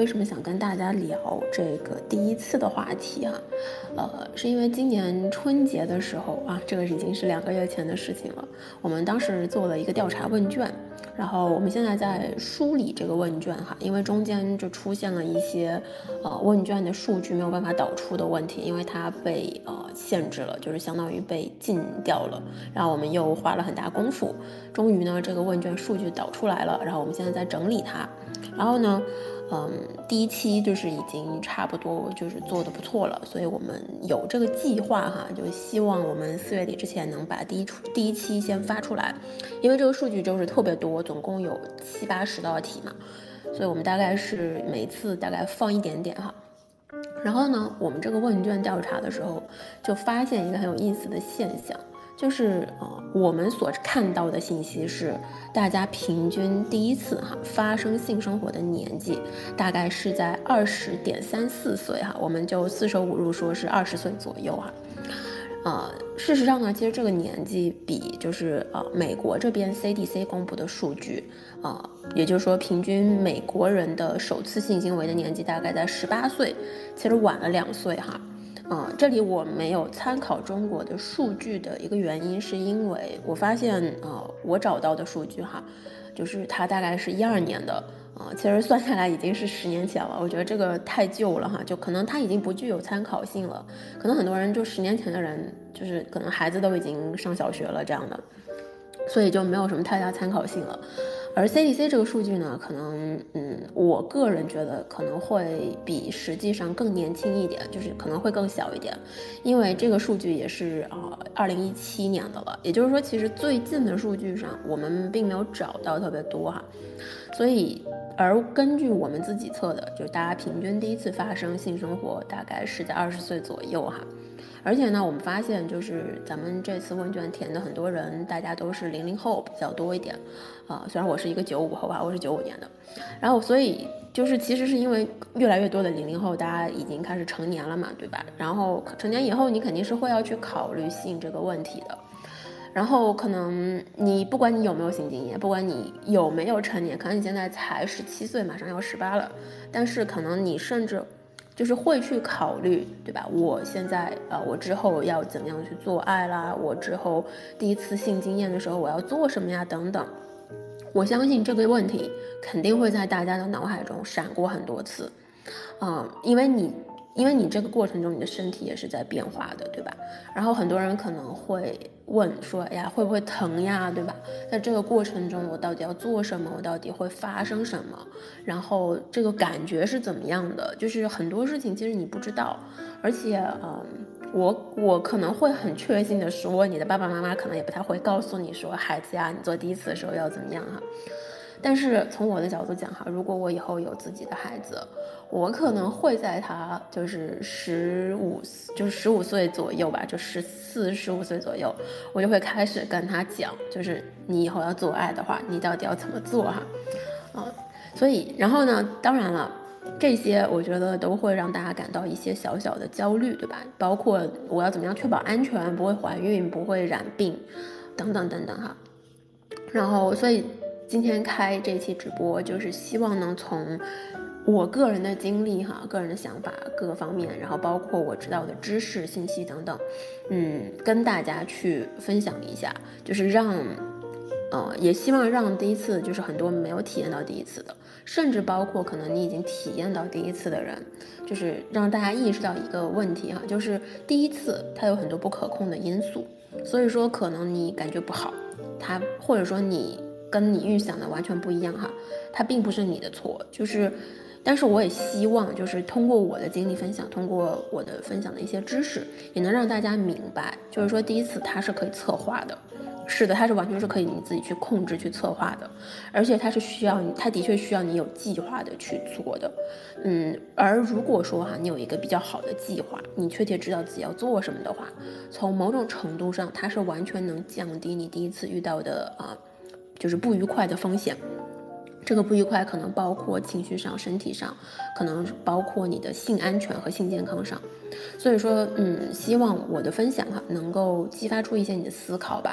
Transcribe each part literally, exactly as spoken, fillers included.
为什么想跟大家聊这个第一次的话题哈、呃，是因为今年春节的时候啊，这个已经是两个月前的事情了。我们当时做了一个调查问卷，然后我们现在在梳理这个问卷哈，因为中间就出现了一些呃问卷的数据没有办法导出的问题，因为它被呃限制了，就是相当于被禁掉了。然后我们又花了很大功夫，终于呢这个问卷数据导出来了，然后我们现在在整理它。然后呢，嗯，第一期就是已经差不多就是做的不错了，所以我们有这个计划哈，就希望我们四月底之前能把第一出第一期先发出来，因为这个数据就是特别多，总共有七八十道题嘛，所以我们大概是每次大概放一点点哈。然后呢，我们这个问卷调查的时候，就发现一个很有意思的现象，就是呃，我们所看到的信息是，大家平均第一次哈发生性生活的年纪，大概是在二十点三四岁哈，我们就四舍五入说是二十岁左右哈。呃，事实上呢，其实这个年纪比就是呃美国这边 C D C 公布的数据，呃，也就是说平均美国人的首次性行为的年纪大概在十八岁，其实晚了两岁哈。呃，这里我没有参考中国的数据的一个原因，是因为我发现呃我找到的数据哈，就是它大概是一二年的。啊、呃，其实算下来已经是十年前了，我觉得这个太旧了哈，就可能它已经不具有参考性了。可能很多人就十年前的人，就是可能孩子都已经上小学了这样的，所以就没有什么太大参考性了。而 C D C 这个数据呢，可能嗯，我个人觉得可能会比实际上更年轻一点，就是可能会更小一点，因为这个数据也是啊二零一七年的了，也就是说，其实最近的数据上我们并没有找到特别多哈，所以而根据我们自己测的，就是大家平均第一次发生性生活大概是在二十岁左右哈。而且呢，我们发现就是咱们这次问卷填的很多人，大家都是零零后比较多一点，啊、呃，虽然我是一个九五后吧，我是九五年的，然后所以就是其实是因为越来越多的零零后，大家已经开始成年了嘛，对吧？然后成年以后，你肯定是会要去考虑性这个问题的。然后可能你不管你有没有性经验，不管你有没有成年，可能你现在才十七岁，马上要十八了，但是可能你甚至就是会去考虑，对吧？我现在呃，我之后要怎么样去做爱啦？我之后第一次性经验的时候我要做什么呀？等等。我相信这个问题肯定会在大家的脑海中闪过很多次，嗯，因为你。因为你这个过程中，你的身体也是在变化的，对吧？然后很多人可能会问说，哎呀，会不会疼呀，对吧？在这个过程中，我到底要做什么？我到底会发生什么？然后这个感觉是怎么样的？就是很多事情其实你不知道，而且，嗯，我我可能会很确信的说，你的爸爸妈妈可能也不太会告诉你说，孩子呀，你做第一次的时候要怎么样哈。但是从我的角度讲哈，如果我以后有自己的孩子，我可能会在他就是十五，就是十五岁左右吧，就十四、十五岁左右，我就会开始跟他讲，就是你以后要做爱的话，你到底要怎么做哈，啊、呃，所以然后呢，当然了。这些我觉得都会让大家感到一些小小的焦虑，对吧？包括我要怎么样确保安全，不会怀孕，不会染病，等等等等哈。然后，所以今天开这期直播，就是希望能从我个人的经历哈、个人的想法各个方面，然后包括我知道的知识、信息等等，嗯，跟大家去分享一下，就是让，呃，也希望让第一次就是很多没有体验到第一次的，甚至包括可能你已经体验到第一次的人，就是让大家意识到一个问题哈，就是第一次它有很多不可控的因素，所以说可能你感觉不好。它或者说你跟你预想的完全不一样哈，它并不是你的错，就是，但是我也希望就是通过我的经历分享，通过我的分享的一些知识，也能让大家明白，就是说第一次它是可以策划的，是的，它是完全是可以你自己去控制去策划的，而且它是需要你，它的确需要你有计划的去做的，嗯，而如果说哈你有一个比较好的计划，你确切知道自己要做什么的话，从某种程度上，它是完全能降低你第一次遇到的啊、呃，就是不愉快的风险。这个不愉快可能包括情绪上、身体上，可能包括你的性安全和性健康上。所以说，嗯，希望我的分享哈能够激发出一些你的思考吧。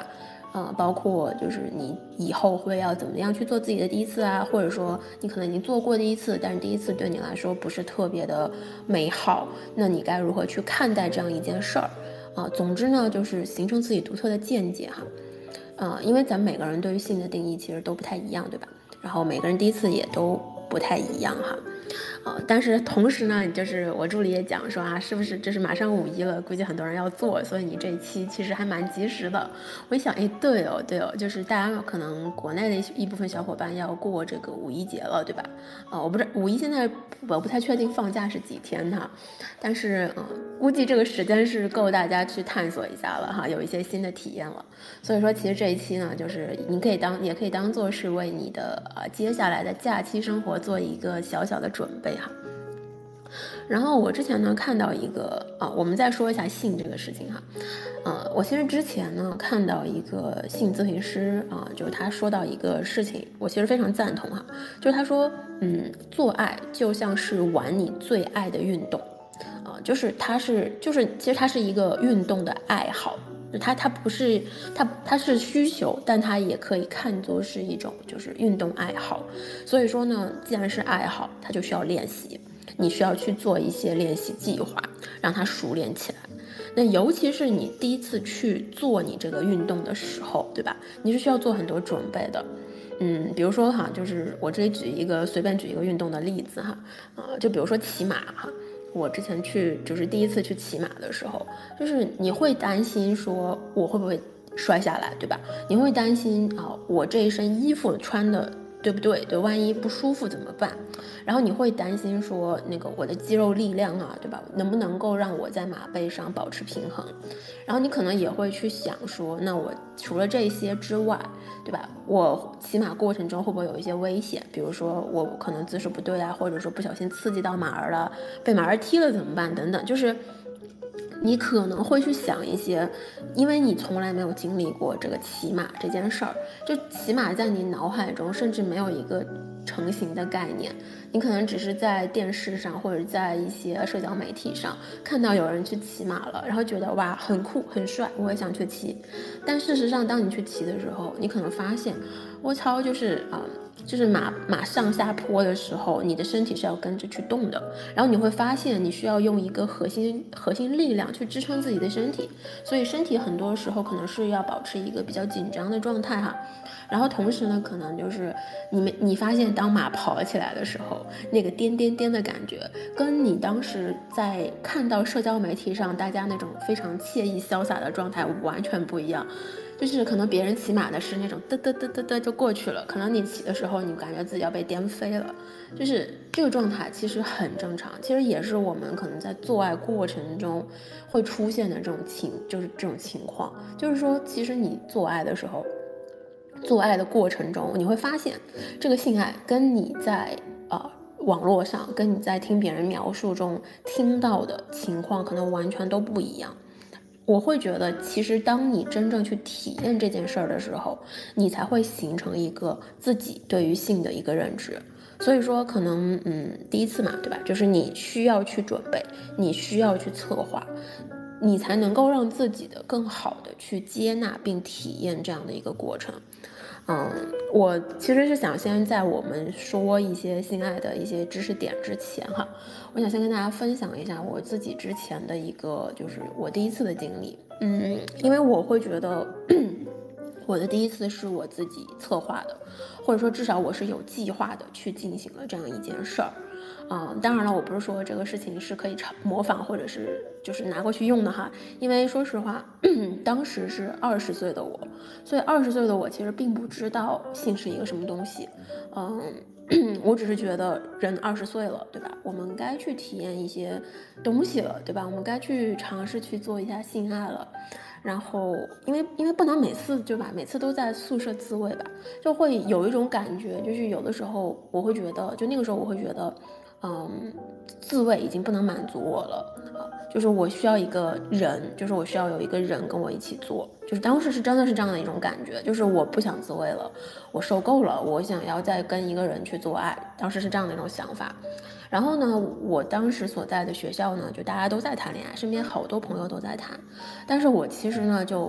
呃，包括就是你以后会要怎么样去做自己的第一次啊，或者说你可能已经做过第一次，但是第一次对你来说不是特别的美好，那你该如何去看待这样一件事儿啊？总之呢，就是形成自己独特的见解哈。呃，因为咱们每个人对于性的定义其实都不太一样，对吧？然后每个人第一次也都不太一样哈。呃，但是同时呢，就是我助理也讲说啊，是不是这是马上五一了，估计很多人要做，所以你这一期其实还蛮及时的。我一想，哎，对哦，对哦，就是大家可能国内的一部分小伙伴要过这个五一节了，对吧？呃，我不知道五一现在我不太确定放假是几天哈，但是嗯、呃，估计这个时间是够大家去探索一下了哈，有一些新的体验了。所以说，其实这一期呢，就是你可以当也可以当做是为你的呃接下来的假期生活做一个小小的准备哈。然后我之前呢看到一个啊，我们再说一下性这个事情哈，呃，我其实之前呢看到一个性咨询师啊，就是他说到一个事情，我其实非常赞同哈，就是他说，嗯，做爱就像是玩你最爱的运动，啊、呃，就是它是就是其实它是一个运动的爱好。它它不是它它是需求，但它也可以看作是一种就是运动爱好。所以说呢，既然是爱好，它就需要练习。你需要去做一些练习计划，让它熟练起来。那尤其是你第一次去做你这个运动的时候，对吧？你是需要做很多准备的。嗯，比如说哈，就是我这里举一个随便举一个运动的例子哈，呃，就比如说骑马哈。我之前去就是第一次去骑马的时候，就是你会担心说我会不会摔下来，对吧？你会担心啊，我这一身衣服穿的对不对？对，万一不舒服怎么办？然后你会担心说那个我的肌肉力量啊，对吧？能不能够让我在马背上保持平衡？然后你可能也会去想说，那我除了这些之外，对吧？我骑马过程中会不会有一些危险？比如说我可能姿势不对啊，或者说不小心刺激到马儿了，被马儿踢了怎么办？等等，就是你可能会去想一些，因为你从来没有经历过这个骑马这件事儿，就骑马在你脑海中甚至没有一个成型的概念，你可能只是在电视上或者在一些社交媒体上看到有人去骑马了，然后觉得哇很酷很帅，我也想去骑。但事实上，当你去骑的时候，你可能发现，我操，就是啊、呃，就是马马上下坡的时候，你的身体是要跟着去动的，然后你会发现你需要用一个核心核心力量去支撑自己的身体，所以身体很多时候可能是要保持一个比较紧张的状态哈。然后同时呢，可能就是你们你发现当马跑起来的时候，那个颠颠颠的感觉，跟你当时在看到社交媒体上大家那种非常惬意潇洒的状态完全不一样。就是可能别人骑马的是那种嘚嘚嘚嘚嘚就过去了，可能你骑的时候你感觉自己要被颠飞了，就是这个状态其实很正常，其实也是我们可能在做爱过程中会出现的这种情，就是这种情况，就是说其实你做爱的时候。做爱的过程中，你会发现，这个性爱跟你在呃网络上，跟你在听别人描述中听到的情况，可能完全都不一样。我会觉得，其实当你真正去体验这件事儿的时候，你才会形成一个自己对于性的一个认知。所以说，可能嗯，第一次嘛，对吧？就是你需要去准备，你需要去策划，你才能够让自己的更好的去接纳并体验这样的一个过程。嗯，我其实是想先在我们说一些性爱的一些知识点之前哈，我想先跟大家分享一下我自己之前的一个就是我第一次的经历。嗯，因为我会觉得我的第一次是我自己策划的，或者说至少我是有计划的去进行了这样一件事儿。嗯，当然了，我不是说这个事情是可以模仿或者是就是拿过去用的哈，因为说实话，当时是二十岁的我，所以二十岁的我其实并不知道性是一个什么东西。嗯，我只是觉得人二十岁了，对吧？我们该去体验一些东西了，对吧？我们该去尝试去做一下性爱了。然后，因为因为不能每次对吧，每次都在宿舍自慰吧，就会有一种感觉，就是有的时候我会觉得，就那个时候我会觉得，嗯，自慰已经不能满足我了啊，就是我需要一个人，就是我需要有一个人跟我一起做，就是当时是真的是这样的一种感觉，就是我不想自慰了，我受够了，我想要再跟一个人去做爱，当时是这样的一种想法。然后呢，我当时所在的学校呢，就大家都在谈恋爱，身边好多朋友都在谈，但是我其实呢就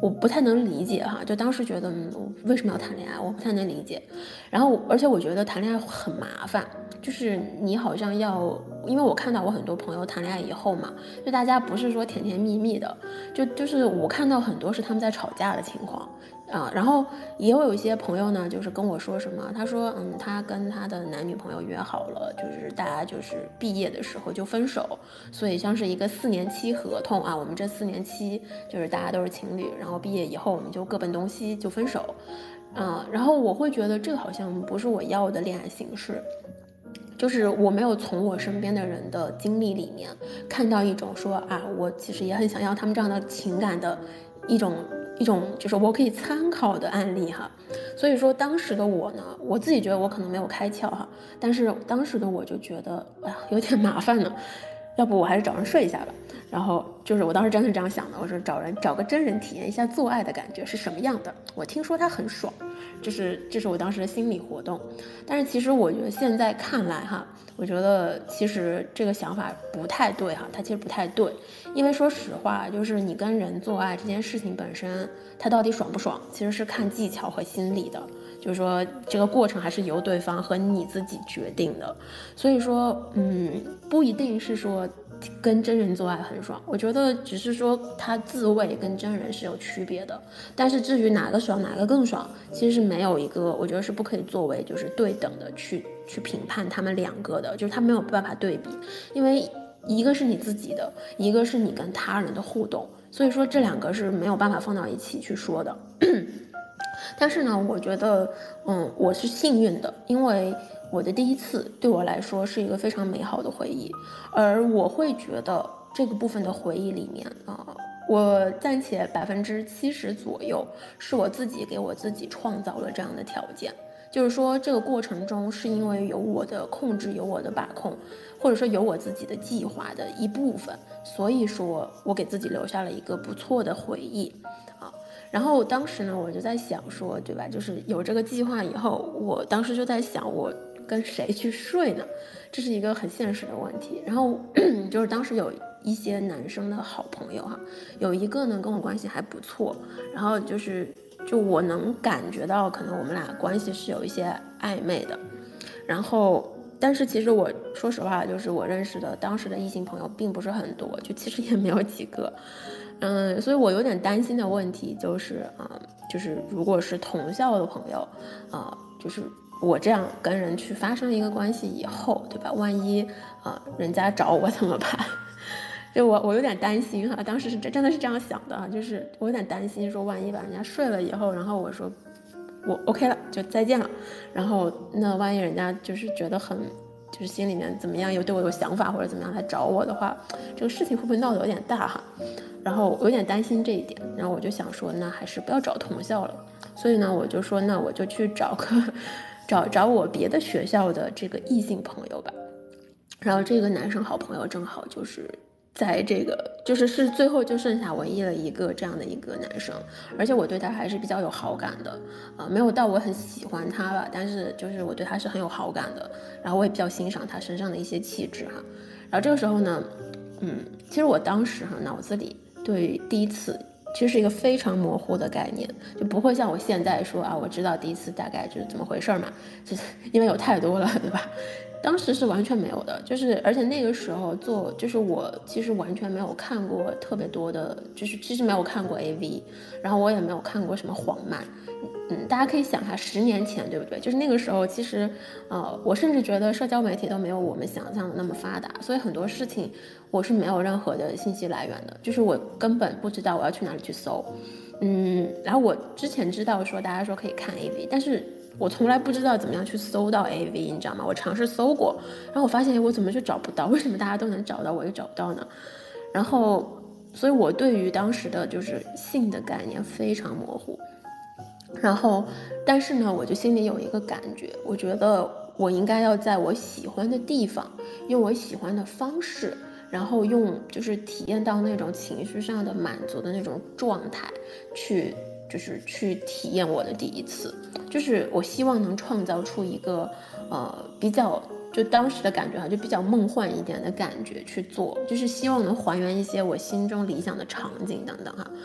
我不太能理解哈，就当时觉得嗯，为什么要谈恋爱，我不太能理解。然后而且我觉得谈恋爱很麻烦，就是你好像要，因为我看到我很多朋友谈恋爱以后嘛，就大家不是说甜甜蜜蜜的，就就是我看到很多是他们在吵架的情况。啊，然后也有一些朋友呢，就是跟我说什么，他说，嗯，他跟他的男女朋友约好了，就是大家就是毕业的时候就分手，所以像是一个四年期合同啊，我们这四年期就是大家都是情侣，然后毕业以后我们就各奔东西就分手，啊，然后我会觉得这个好像不是我要的恋爱形式。就是我没有从我身边的人的经历里面看到一种说啊，我其实也很想要他们这样的情感的一种一种就是我可以参考的案例哈。所以说当时的我呢，我自己觉得我可能没有开窍哈，但是当时的我就觉得哎呀有点麻烦呢，要不我还是找人睡一下吧。然后就是我当时真是这样想的，我说找人找个真人体验一下做爱的感觉是什么样的，我听说他很爽，这是这是我当时的心理活动。但是其实我觉得现在看来哈，我觉得其实这个想法不太对哈，它其实不太对。因为说实话，就是你跟人做爱这件事情本身，它到底爽不爽，其实是看技巧和心理的，就是说这个过程还是由对方和你自己决定的。所以说嗯，不一定是说跟真人做爱很爽，我觉得只是说他自慰跟真人是有区别的。但是至于哪个爽哪个更爽，其实是没有一个，我觉得是不可以作为就是对等的去去评判他们两个的，就是他没有办法对比，因为一个是你自己的，一个是你跟他人的互动，所以说这两个是没有办法放到一起去说的。但是呢，我觉得，嗯，我是幸运的，因为我的第一次对我来说是一个非常美好的回忆，而我会觉得这个部分的回忆里面啊、呃，我暂且百分之七十左右是我自己给我自己创造了这样的条件。就是说，这个过程中是因为有我的控制，有我的把控，或者说有我自己的计划的一部分，所以说我给自己留下了一个不错的回忆啊。然后当时呢，我就在想说，对吧？就是有这个计划以后，我当时就在想，我跟谁去睡呢？这是一个很现实的问题。然后就是当时有一些男生的好朋友哈，有一个呢跟我关系还不错，然后就是就我能感觉到，可能我们俩关系是有一些暧昧的。然后，但是其实我说实话，就是我认识的当时的异性朋友并不是很多，就其实也没有几个。嗯，所以我有点担心的问题就是啊、呃，就是如果是同校的朋友，啊、呃，就是我这样跟人去发生一个关系以后，对吧？万一啊、呃、人家找我怎么办？就我我有点担心哈，当时是真的是这样想的，就是我有点担心说，万一把人家睡了以后，然后我说我 OK 了，就再见了，然后那万一人家就是觉得很。就是心里面怎么样有对我有想法或者怎么样来找我的话，这个事情会不会闹得有点大哈？然后我有点担心这一点，然后我就想说，那还是不要找同校了。所以呢，我就说，那我就去找个找找我别的学校的这个异性朋友吧。然后这个男生好朋友正好就是在这个就是是最后就剩下唯一的一个这样的一个男生，而且我对他还是比较有好感的，啊、呃，没有到我很喜欢他吧，但是就是我对他是很有好感的，然后我也比较欣赏他身上的一些气质哈。然后这个时候呢，嗯，其实我当时哈脑子里对第一次其实是一个非常模糊的概念，就不会像我现在说啊，我知道第一次大概就是怎么回事嘛，就是因为有太多了，对吧？当时是完全没有的，就是而且那个时候做，就是我其实完全没有看过特别多的，就是其实没有看过 A V， 然后我也没有看过什么黄漫，嗯，大家可以想一下十年前对不对？就是那个时候其实，呃，我甚至觉得社交媒体都没有我们想象的那么发达，所以很多事情我是没有任何的信息来源的，就是我根本不知道我要去哪里去搜，嗯，然后我之前知道说大家说可以看 A V， 但是我从来不知道怎么样去搜到 A V， 你知道吗？我尝试搜过，然后我发现我怎么就找不到？为什么大家都能找到，我就找不到呢？然后，所以我对于当时的就是性的概念非常模糊。然后，但是呢，我就心里有一个感觉，我觉得我应该要在我喜欢的地方，用我喜欢的方式，然后用就是体验到那种情绪上的满足的那种状态，去就是去体验我的第一次。就是我希望能创造出一个呃比较就当时的感觉哈，就比较梦幻一点的感觉去做，就是希望能还原一些我心中理想的场景等等哈。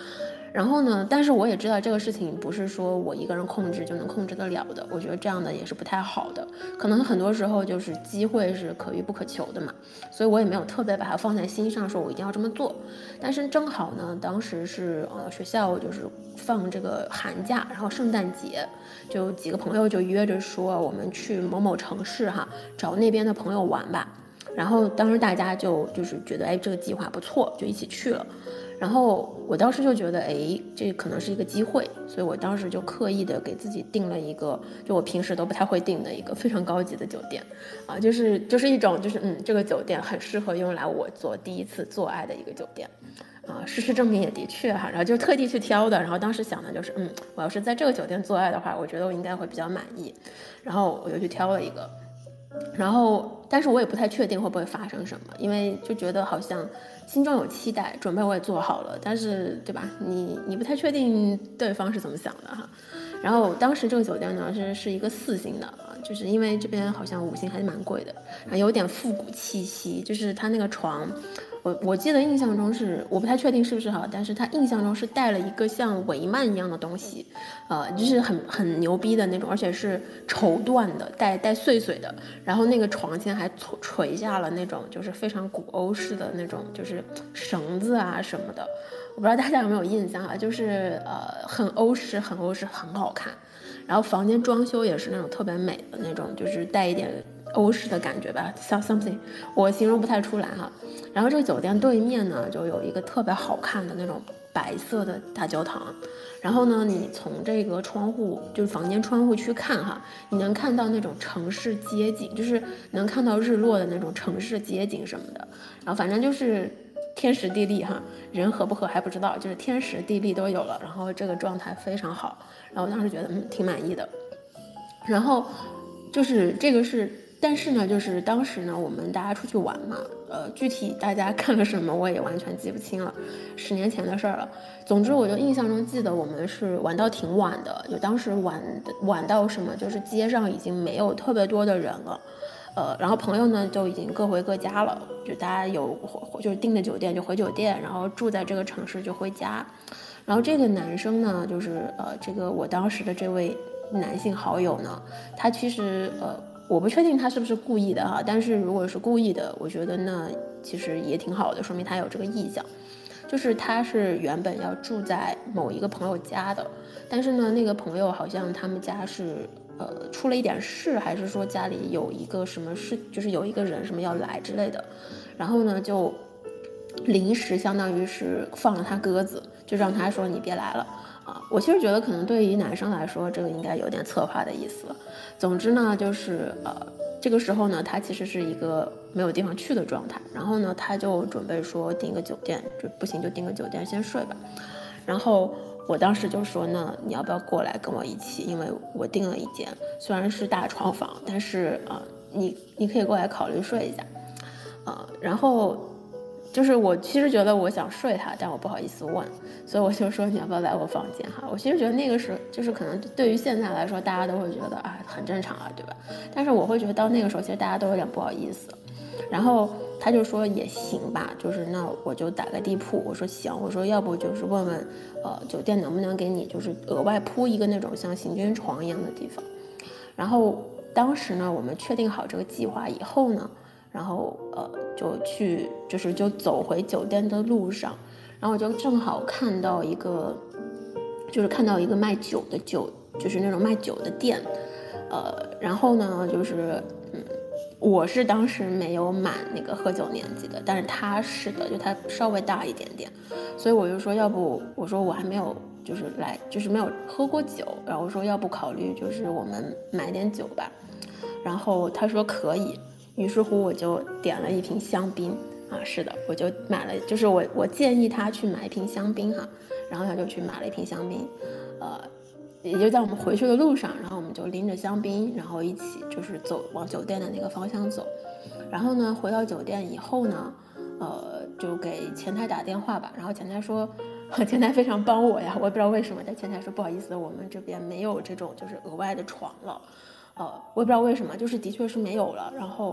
然后呢，但是我也知道这个事情不是说我一个人控制就能控制得了的，我觉得这样的也是不太好的，可能很多时候就是机会是可遇不可求的嘛，所以我也没有特别把它放在心上，说我一定要这么做。但是正好呢，当时是呃学校就是放这个寒假，然后圣诞节，就几个朋友就约着说我们去某某城市哈，找那边的朋友玩吧。然后当时大家就就是觉得哎这个计划不错，就一起去了。然后我当时就觉得哎这可能是一个机会，所以我当时就刻意的给自己订了一个就我平时都不太会订的一个非常高级的酒店啊，就是就是一种就是嗯这个酒店很适合用来我做第一次做爱的一个酒店啊，事实证明也的确哈，然后就特地去挑的，然后当时想的就是嗯我要是在这个酒店做爱的话，我觉得我应该会比较满意，然后我就去挑了一个。然后但是我也不太确定会不会发生什么，因为就觉得好像心中有期待，准备我也做好了，但是对吧，你你不太确定对方是怎么想的哈。然后当时这个酒店呢是是一个四星的啊，就是因为这边好像五星还是蛮贵的，然后有点复古气息，就是它那个床我我记得印象中是我不太确定是不是哈，但是他印象中是带了一个像帷幔一样的东西，呃，就是很很牛逼的那种，而且是绸缎的，带带碎碎的。然后那个床前还垂下了那种就是非常古欧式的那种就是绳子啊什么的，我不知道大家有没有印象啊，就是呃很欧式很欧式很好看。然后房间装修也是那种特别美的那种，就是带一点欧式的感觉吧，像 something 我形容不太出来哈。然后这个酒店对面呢就有一个特别好看的那种白色的大教堂，然后呢你从这个窗户就是房间窗户去看哈，你能看到那种城市街景，就是能看到日落的那种城市街景什么的，然后反正就是天时地利哈，人合不合还不知道，就是天时地利都有了，然后这个状态非常好，然后我当时觉得嗯挺满意的。然后就是这个是，但是呢，就是当时呢，我们大家出去玩嘛，呃，具体大家干了什么我也完全记不清了，十年前的事儿了。总之，我就印象中记得我们是玩到挺晚的，就当时玩晚到什么，就是街上已经没有特别多的人了。呃，然后朋友呢就已经各回各家了，就大家有就是订的酒店就回酒店，然后住在这个城市就回家。然后这个男生呢，就是呃，这个我当时的这位男性好友呢，他其实呃，我不确定他是不是故意的哈，但是如果是故意的，我觉得那其实也挺好的，说明他有这个意向。就是他是原本要住在某一个朋友家的，但是呢，那个朋友好像他们家是呃出了一点事，还是说家里有一个什么事，就是有一个人什么要来之类的，然后呢就临时相当于是放了他鸽子，就让他说你别来了啊。我其实觉得可能对于男生来说，这个应该有点策划的意思。总之呢，就是呃。这个时候呢，他其实是一个没有地方去的状态，然后呢，他就准备说订个酒店，就不行就订个酒店先睡吧。然后我当时就说，那你要不要过来跟我一起？因为我订了一间，虽然是大床房，但是啊、呃，你你可以过来考虑睡一下，啊、呃，然后。就是我其实觉得我想睡他，但我不好意思问，所以我就说你要不要来我房间哈？我其实觉得那个时候就是可能对于现在来说，大家都会觉得啊很正常啊，对吧？但是我会觉得到那个时候，其实大家都有点不好意思。然后他就说也行吧，就是那我就打个地铺。我说行，我说要不就是问问呃酒店能不能给你就是额外铺一个那种像行军床一样的地方。然后当时呢，我们确定好这个计划以后呢。然后呃就去就是就走回酒店的路上，然后我就正好看到一个就是看到一个卖酒的酒就是那种卖酒的店，呃然后呢就是嗯我是当时没有满那个喝酒年纪的，但是他是的，就他稍微大一点点，所以我就说要不我说我还没有就是来就是没有喝过酒，然后我说要不考虑就是我们买点酒吧，然后他说可以。于是乎我就点了一瓶香槟啊，是的，我就买了，就是我我建议他去买一瓶香槟哈，然后他就去买了一瓶香槟，呃，也就在我们回去的路上，然后我们就拎着香槟，然后一起就是走往酒店的那个方向走，然后呢回到酒店以后呢，呃，就给前台打电话吧，然后前台说，前台非常帮我呀，我也不知道为什么，但前台说不好意思，我们这边没有这种就是额外的床了。呃，我也不知道为什么，就是的确是没有了。然后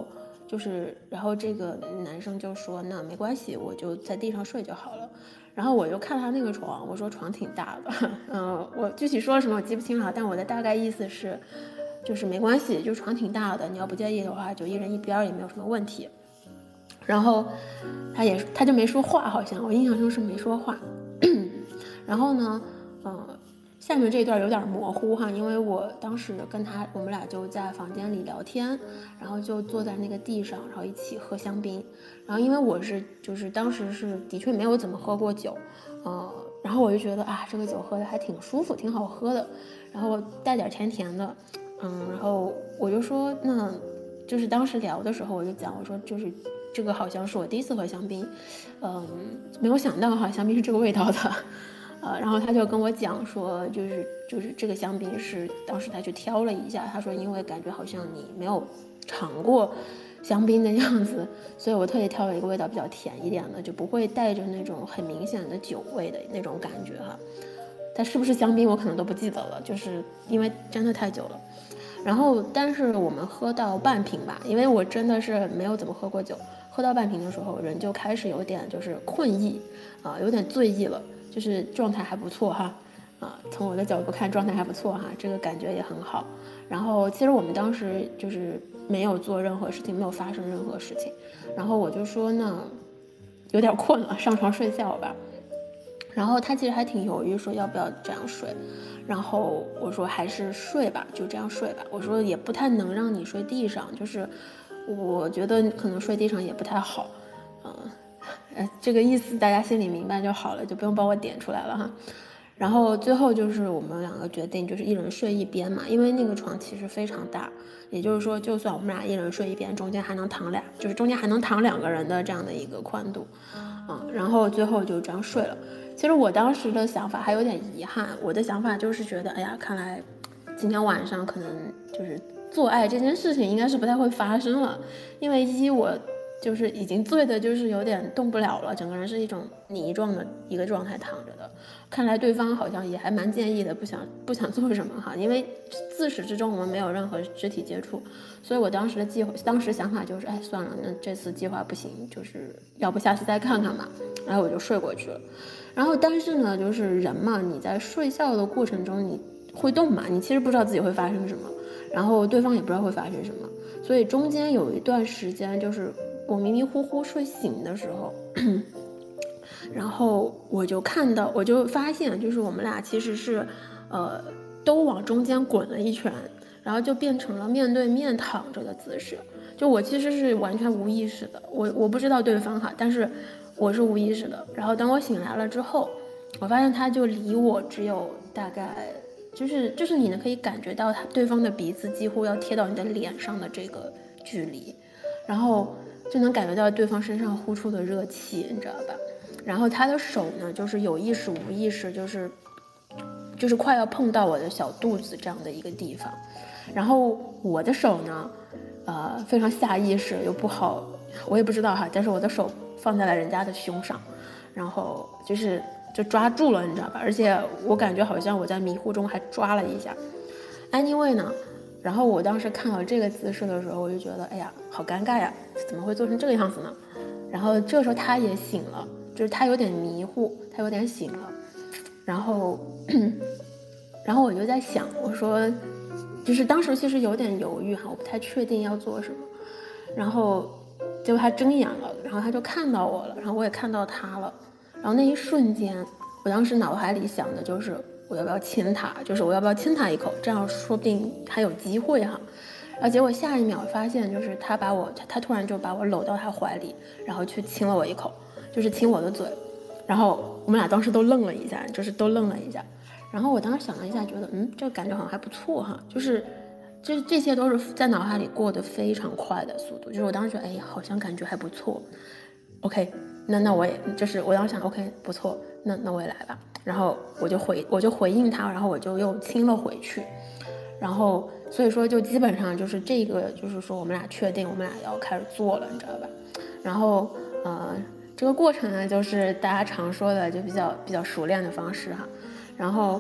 就是然后这个男生就说那没关系，我就在地上睡就好了。然后我就看他那个床，我说床挺大的，嗯，我具体说了什么我记不清了，但我的大概意思是，就是没关系，就床挺大的，你要不介意的话，就一人一边也没有什么问题。然后他也他就没说话，好像我印象中是没说话。然后呢，呃，下面这一段有点模糊哈，因为我当时跟他，我们俩就在房间里聊天，然后就坐在那个地上，然后一起喝香槟。然后因为我是就是当时是的确没有怎么喝过酒，呃，然后我就觉得啊，这个酒喝的还挺舒服，挺好喝的，然后带点甜甜的，嗯，然后我就说，那就是当时聊的时候，我就讲，我说就是这个好像是我第一次喝香槟，嗯，没有想到哈，香槟是这个味道的。呃，然后他就跟我讲说，就是就是这个香槟是当时他去挑了一下，他说因为感觉好像你没有尝过香槟的样子，所以我特意挑了一个味道比较甜一点的，就不会带着那种很明显的酒味的那种感觉哈。但是不是香槟我可能都不记得了，就是因为真的太久了。然后但是我们喝到半瓶吧，因为我真的是没有怎么喝过酒，喝到半瓶的时候人就开始有点就是困意啊、呃，有点醉意了，就是状态还不错哈，啊、呃，从我的角度看状态还不错哈，这个感觉也很好。然后其实我们当时就是没有做任何事情，没有发生任何事情，然后我就说呢有点困了，上床睡觉吧。然后他其实还挺犹豫，说要不要这样睡，然后我说还是睡吧，就这样睡吧。我说也不太能让你睡地上，就是我觉得可能睡地上也不太好，嗯，呃，这个意思大家心里明白就好了，就不用帮我点出来了哈。然后最后就是我们两个决定，就是一人睡一边嘛，因为那个床其实非常大，也就是说，就算我们俩一人睡一边，中间还能躺俩，就是中间还能躺两个人的这样的一个宽度，嗯，然后最后就这样睡了。其实我当时的想法还有点遗憾，我的想法就是觉得，哎呀，看来今天晚上可能就是做爱这件事情应该是不太会发生了，因为一我就是已经醉的，就是有点动不了了，整个人是一种泥状的一个状态躺着的。看来对方好像也还蛮介意的，不想不想做什么哈，因为自始至终我们没有任何肢体接触，所以我当时的计划，当时想法就是，哎，算了，那这次计划不行，就是要不下次再看看吧，然后我就睡过去了。然后但是呢，就是人嘛，你在睡觉的过程中你会动嘛，你其实不知道自己会发生什么，然后对方也不知道会发生什么，所以中间有一段时间就是我迷迷糊糊睡醒的时候，然后我就看到，我就发现，就是我们俩其实是，呃，都往中间滚了一圈，然后就变成了面对面躺着的姿势。就我其实是完全无意识的，我我不知道对方哈，但是我是无意识的。然后等我醒来了之后，我发现他就离我只有大概，就是就是你呢可以感觉到他对方的鼻子几乎要贴到你的脸上的这个距离，然后就能感觉到对方身上呼出的热气，你知道吧？然后他的手呢，就是有意识无意识，就是就是快要碰到我的小肚子这样的一个地方，然后我的手呢，呃，非常下意识又不好，我也不知道哈，但是我的手放在了人家的胸上，然后就是就抓住了，你知道吧？而且我感觉好像我在迷糊中还抓了一下。Anyway 呢，然后我当时看到这个姿势的时候，我就觉得，哎呀，好尴尬呀，怎么会做成这个样子呢？然后这时候他也醒了，就是他有点迷糊，他有点醒了，然后，然后我就在想，我说，就是当时其实有点犹豫哈，我不太确定要做什么，然后结果他睁眼了，然后他就看到我了，然后我也看到他了，然后那一瞬间，我当时脑海里想的就是我要不要亲他，就是我要不要亲他一口，这样说不定还有机会哈。然后结果下一秒发现，就是他把我，他突然就把我搂到他怀里，然后去亲了我一口，就是亲我的嘴，然后我们俩当时都愣了一下，就是都愣了一下。然后我当时想了一下，觉得嗯，这个感觉好像还不错哈，就是这这些都是在脑海里过得非常快的速度，就是我当时觉得哎，好像感觉还不错。OK，那那我也就是我当时想 OK 不错，那那我也来吧。然后我就回我就回应他，然后我就又亲了回去。然后所以说就基本上就是这个，就是说我们俩确定我们俩要开始做了，你知道吧？然后呃，这个过程呢，就是大家常说的就比较比较熟练的方式哈。然后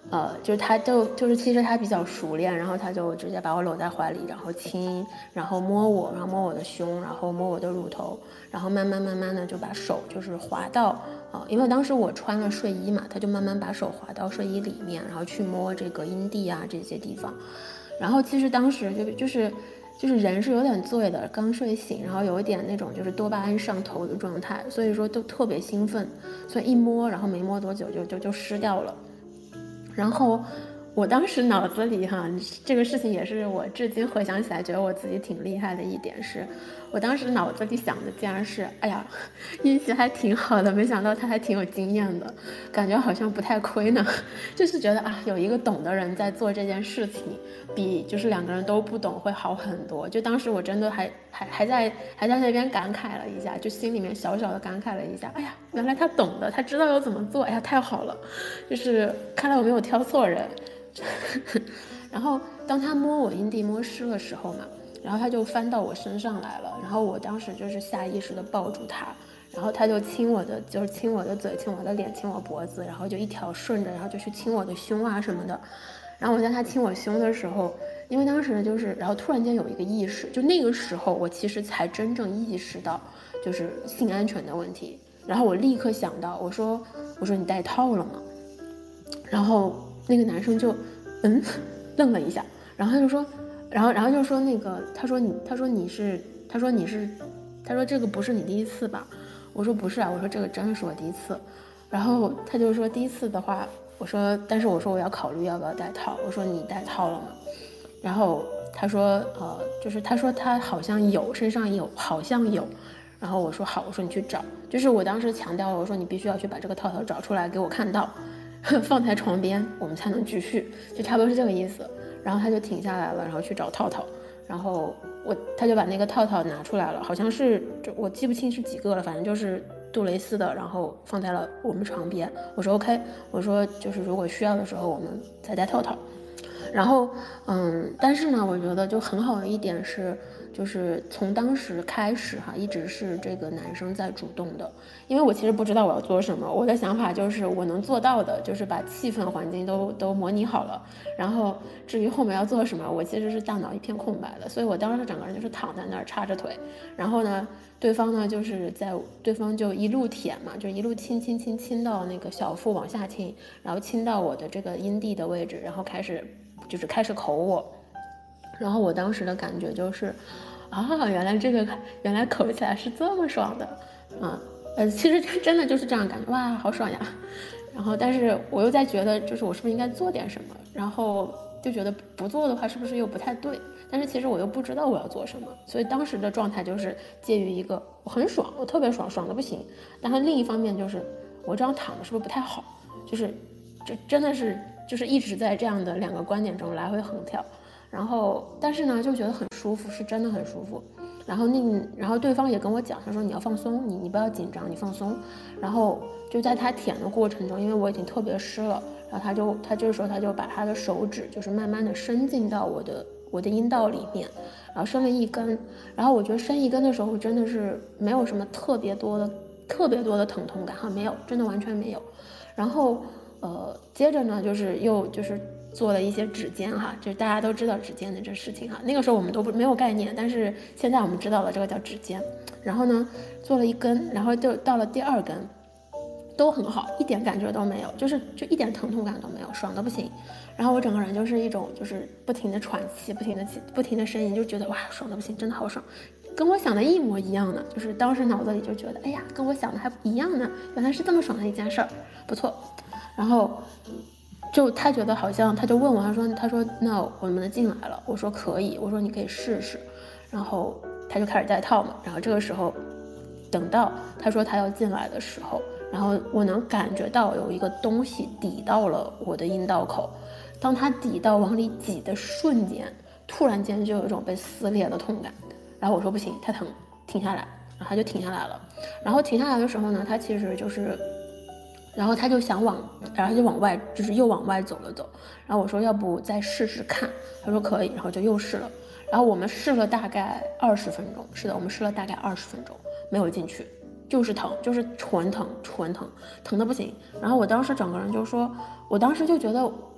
呃，就是他就就是其实他比较熟练，然后他就直接把我搂在怀里，然后亲，然后摸我，然后摸我的胸，然后摸我的乳头，然后慢慢慢慢的就把手就是滑到啊、呃，因为当时我穿了睡衣嘛，他就慢慢把手滑到睡衣里面，然后去摸这个阴蒂啊这些地方，然后其实当时就就是就是人是有点醉的，刚睡醒，然后有一点那种就是多巴胺上头的状态，所以说都特别兴奋，所以一摸，然后没摸多久就就就湿掉了。然后我当时脑子里哈，这个事情也是我至今回想起来觉得我自己挺厉害的一点是，我当时脑子里想的竟然是，哎呀，运气还挺好的，没想到他还挺有经验的，感觉好像不太亏呢，就是觉得啊，有一个懂的人在做这件事情，比就是两个人都不懂会好很多。就当时我真的还还还在还在那边感慨了一下，就心里面小小的感慨了一下，哎呀，原来他懂的，他知道要怎么做，哎呀，太好了，就是看来我没有挑错人。然后当他摸我阴蒂摸湿的时候嘛，然后他就翻到我身上来了，然后我当时就是下意识的抱住他，然后他就亲我的，就是亲我的嘴，亲我的脸，亲我脖子，然后就一条顺着，然后就去亲我的胸啊什么的。然后我在他亲我胸的时候，因为当时就是，然后突然间有一个意识，就那个时候我其实才真正意识到就是性安全的问题。然后我立刻想到，我说我说你戴套了吗？然后那个男生就嗯愣了一下，然后他就说，然后然后就说那个他说你他说你是他说你是他说这个不是你第一次吧？我说不是啊，我说这个真的是我第一次。然后他就说第一次的话，我说但是我说我要考虑要不要戴套，我说你戴套了吗？然后他说呃就是他说他好像有身上有好像有。然后我说好，我说你去找，就是我当时强调了，我说你必须要去把这个套套找出来给我看到，放在床边，我们才能继续，就差不多是这个意思。然后他就停下来了，然后去找套套，然后我他就把那个套套拿出来了，好像是就我记不清是几个了，反正就是杜蕾斯的，然后放在了我们床边。我说 OK， 我说就是如果需要的时候我们再戴套套。然后嗯，但是呢，我觉得就很好的一点是，就是从当时开始哈，一直是这个男生在主动的，因为我其实不知道我要做什么，我的想法就是我能做到的，就是把气氛环境都都模拟好了，然后至于后面要做什么，我其实是大脑一片空白的，所以我当时整个人就是躺在那儿叉着腿，然后呢，对方呢就是在对方就一路舔嘛，就一路亲亲亲亲到那个小腹往下亲，然后亲到我的这个阴蒂的位置，然后开始。就是开始口我，然后我当时的感觉就是，啊，原来这个原来口起来是这么爽的，啊，呃，其实真的就是这样感觉，哇，好爽呀！然后，但是我又在觉得，就是我是不是应该做点什么？然后就觉得不做的话，是不是又不太对？但是其实我又不知道我要做什么，所以当时的状态就是介于一个我很爽，我特别爽，爽的不行，但是另一方面就是我这样躺着是不是不太好？就是这真的是。就是一直在这样的两个观点中来回横跳，然后但是呢就觉得很舒服，是真的很舒服。然后那然后对方也跟我讲，他说你要放松，你你不要紧张，你放松。然后就在他舔的过程中，因为我已经特别湿了，然后他就他这个时候他就把他的手指就是慢慢的伸进到我的我的阴道里面，然后伸了一根。然后我觉得伸一根的时候真的是没有什么特别多的特别多的疼痛感哈，没有，真的完全没有。然后。呃，接着呢，就是又就是做了一些指尖哈，就是大家都知道指尖的这事情哈。那个时候我们都不没有概念，但是现在我们知道了这个叫指尖。然后呢，做了一根，然后就到了第二根，都很好，一点感觉都没有，就是就一点疼痛感都没有，爽的不行。然后我整个人就是一种就是不停的喘气，不停的气，不停的呻吟，就觉得哇，爽的不行，真的好爽。跟我想的一模一样的，就是当时脑子里就觉得，哎呀，跟我想的还不一样呢，原来是这么爽的一件事儿，不错。然后就他觉得好像，他就问我，他说他说那我们能进来了？我说可以，我说你可以试试。然后他就开始戴套嘛。然后这个时候，等到他说他要进来的时候，然后我能感觉到有一个东西抵到了我的阴道口。当他抵到往里挤的瞬间，突然间就有一种被撕裂的痛感。然后我说不行，太疼，停下来。然后他就停下来了。然后停下来的时候呢，他其实就是。然后他就想往，然后他就往外，就是又往外走了走。然后我说要不再试试看，他说可以，然后就又试了。然后我们试了大概二十分钟，是的，我们试了大概二十分钟，没有进去，就是疼，就是纯疼，纯疼，疼的不行。然后我当时整个人就说，我当时就觉得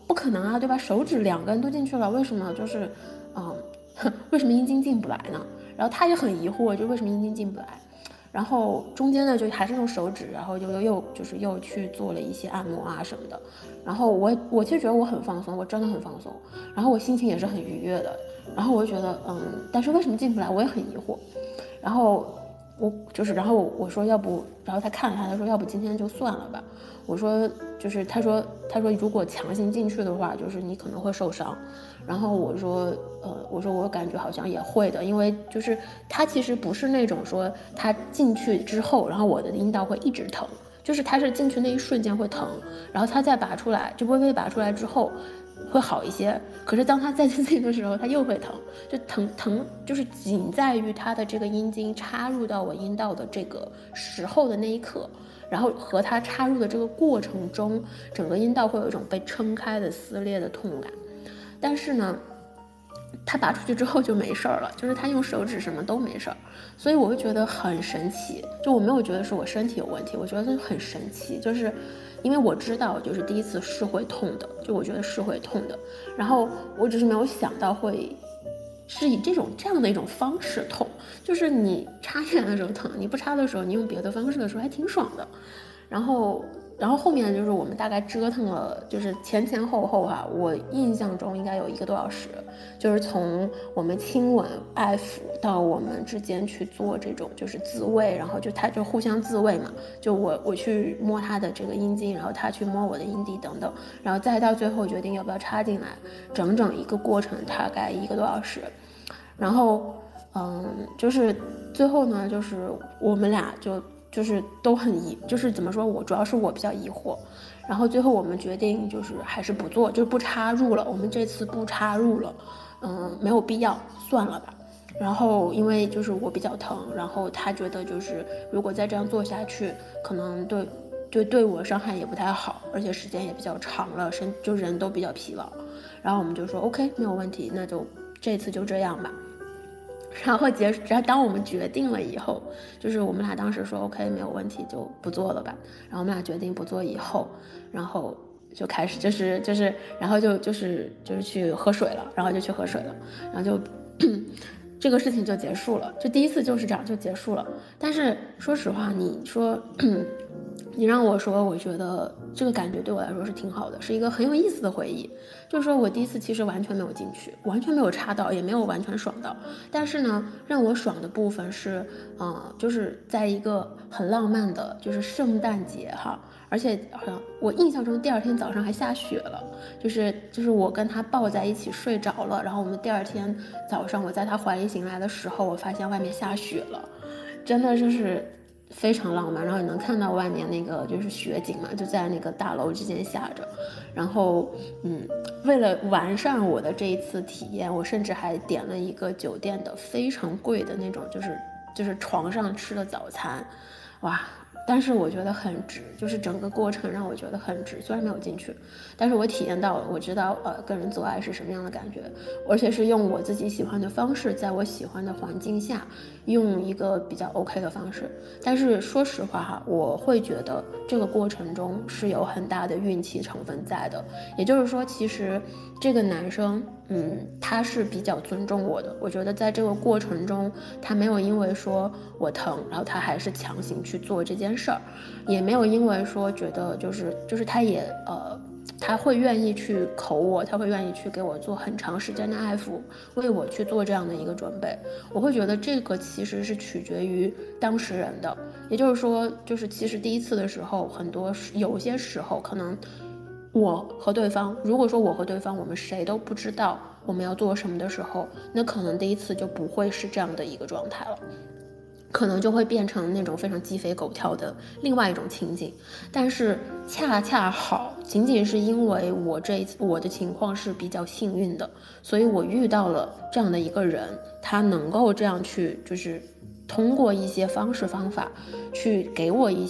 不可能啊，对吧？手指两根都进去了，为什么就是嗯，为什么阴茎进不来呢？然后他也很疑惑，就为什么阴茎进不来。然后中间呢就还是用手指，然后又又又就是又去做了一些按摩啊什么的。然后我我其实觉得我很放松，我真的很放松，然后我心情也是很愉悦的。然后我就觉得嗯，但是为什么进不来我也很疑惑。然后我就是然后我说要不，然后他看了他他说要不今天就算了吧。我说就是他说他说如果强行进去的话，就是你可能会受伤。然后我说呃我说我感觉好像也会的，因为就是他其实不是那种说他进去之后然后我的阴道会一直疼，就是他是进去那一瞬间会疼，然后他再拔出来，就微微拔出来之后会好一些。可是当他再进去的时候他又会疼，就疼疼就是仅在于他的这个阴茎插入到我阴道的这个时候的那一刻，然后和它插入的这个过程中，整个阴道会有一种被撑开的撕裂的痛感。但是呢他拔出去之后就没事了，就是他用手指什么都没事，所以我会觉得很神奇。就我没有觉得是我身体有问题，我觉得很神奇，就是因为我知道就是第一次是会痛的，就我觉得是会痛的，然后我只是没有想到会是以这种这样的一种方式痛，就是你插进来的时候疼，你不插的时候你用别的方式的时候还挺爽的。然后然后后面就是我们大概折腾了，就是前前后后哈、啊，我印象中应该有一个多小时，就是从我们亲吻爱抚到我们之间去做这种就是自慰，然后就他就互相自慰嘛，就我我去摸他的这个阴茎，然后他去摸我的阴蒂等等，然后再到最后决定要不要插进来，整整一个过程大概一个多小时。然后嗯，就是最后呢，就是我们俩就就是都很疑，就是怎么说，我主要是我比较疑惑，然后最后我们决定就是还是不做，就是不插入了，我们这次不插入了，嗯，没有必要，算了吧。然后因为就是我比较疼，然后他觉得就是如果再这样做下去，可能对对对我伤害也不太好，而且时间也比较长了，身就人都比较疲劳。然后我们就说 OK 没有问题，那就这次就这样吧。然后结束，然后当我们决定了以后，就是我们俩当时说 OK 没有问题就不做了吧。然后我们俩决定不做以后，然后就开始就是就是然后就就是就是去喝水了，然后就去喝水了，然后就这个事情就结束了，就第一次就是这样就结束了。但是说实话，你说你让我说，我觉得这个感觉对我来说是挺好的，是一个很有意思的回忆。就是说我第一次其实完全没有进去，完全没有插到，也没有完全爽到。但是呢，让我爽的部分是，嗯、呃，就是在一个很浪漫的，就是圣诞节哈，而且好像我印象中第二天早上还下雪了，就是就是我跟他抱在一起睡着了，然后我们第二天早上我在他怀里醒来的时候，我发现外面下雪了，真的就是非常浪漫。然后你能看到外面那个就是雪景嘛，就在那个大楼之间下着。然后嗯，为了完善我的这一次体验，我甚至还点了一个酒店的非常贵的那种就是就是床上吃的早餐，哇，但是我觉得很值，就是整个过程让我觉得很值。虽然没有进去，但是我体验到了，我知道呃跟人做爱是什么样的感觉，而且是用我自己喜欢的方式，在我喜欢的环境下，用一个比较 OK 的方式。但是说实话哈，我会觉得这个过程中是有很大的运气成分在的。也就是说，其实这个男生嗯他是比较尊重我的，我觉得在这个过程中他没有因为说我疼，然后他还是强行去做这件事儿，也没有因为说觉得就是就是他也呃他会愿意去口我，他会愿意去给我做很长时间的爱抚，为我去做这样的一个准备。我会觉得这个其实是取决于当事人的，也就是说就是其实第一次的时候，很多有些时候可能我和对方，如果说我和对方我们谁都不知道我们要做什么的时候，那可能第一次就不会是这样的一个状态了，可能就会变成那种非常鸡飞狗跳的另外一种情景。但是恰恰好仅仅是因为我这一次我的情况是比较幸运的，所以我遇到了这样的一个人，他能够这样去就是通过一些方式方法去给我一些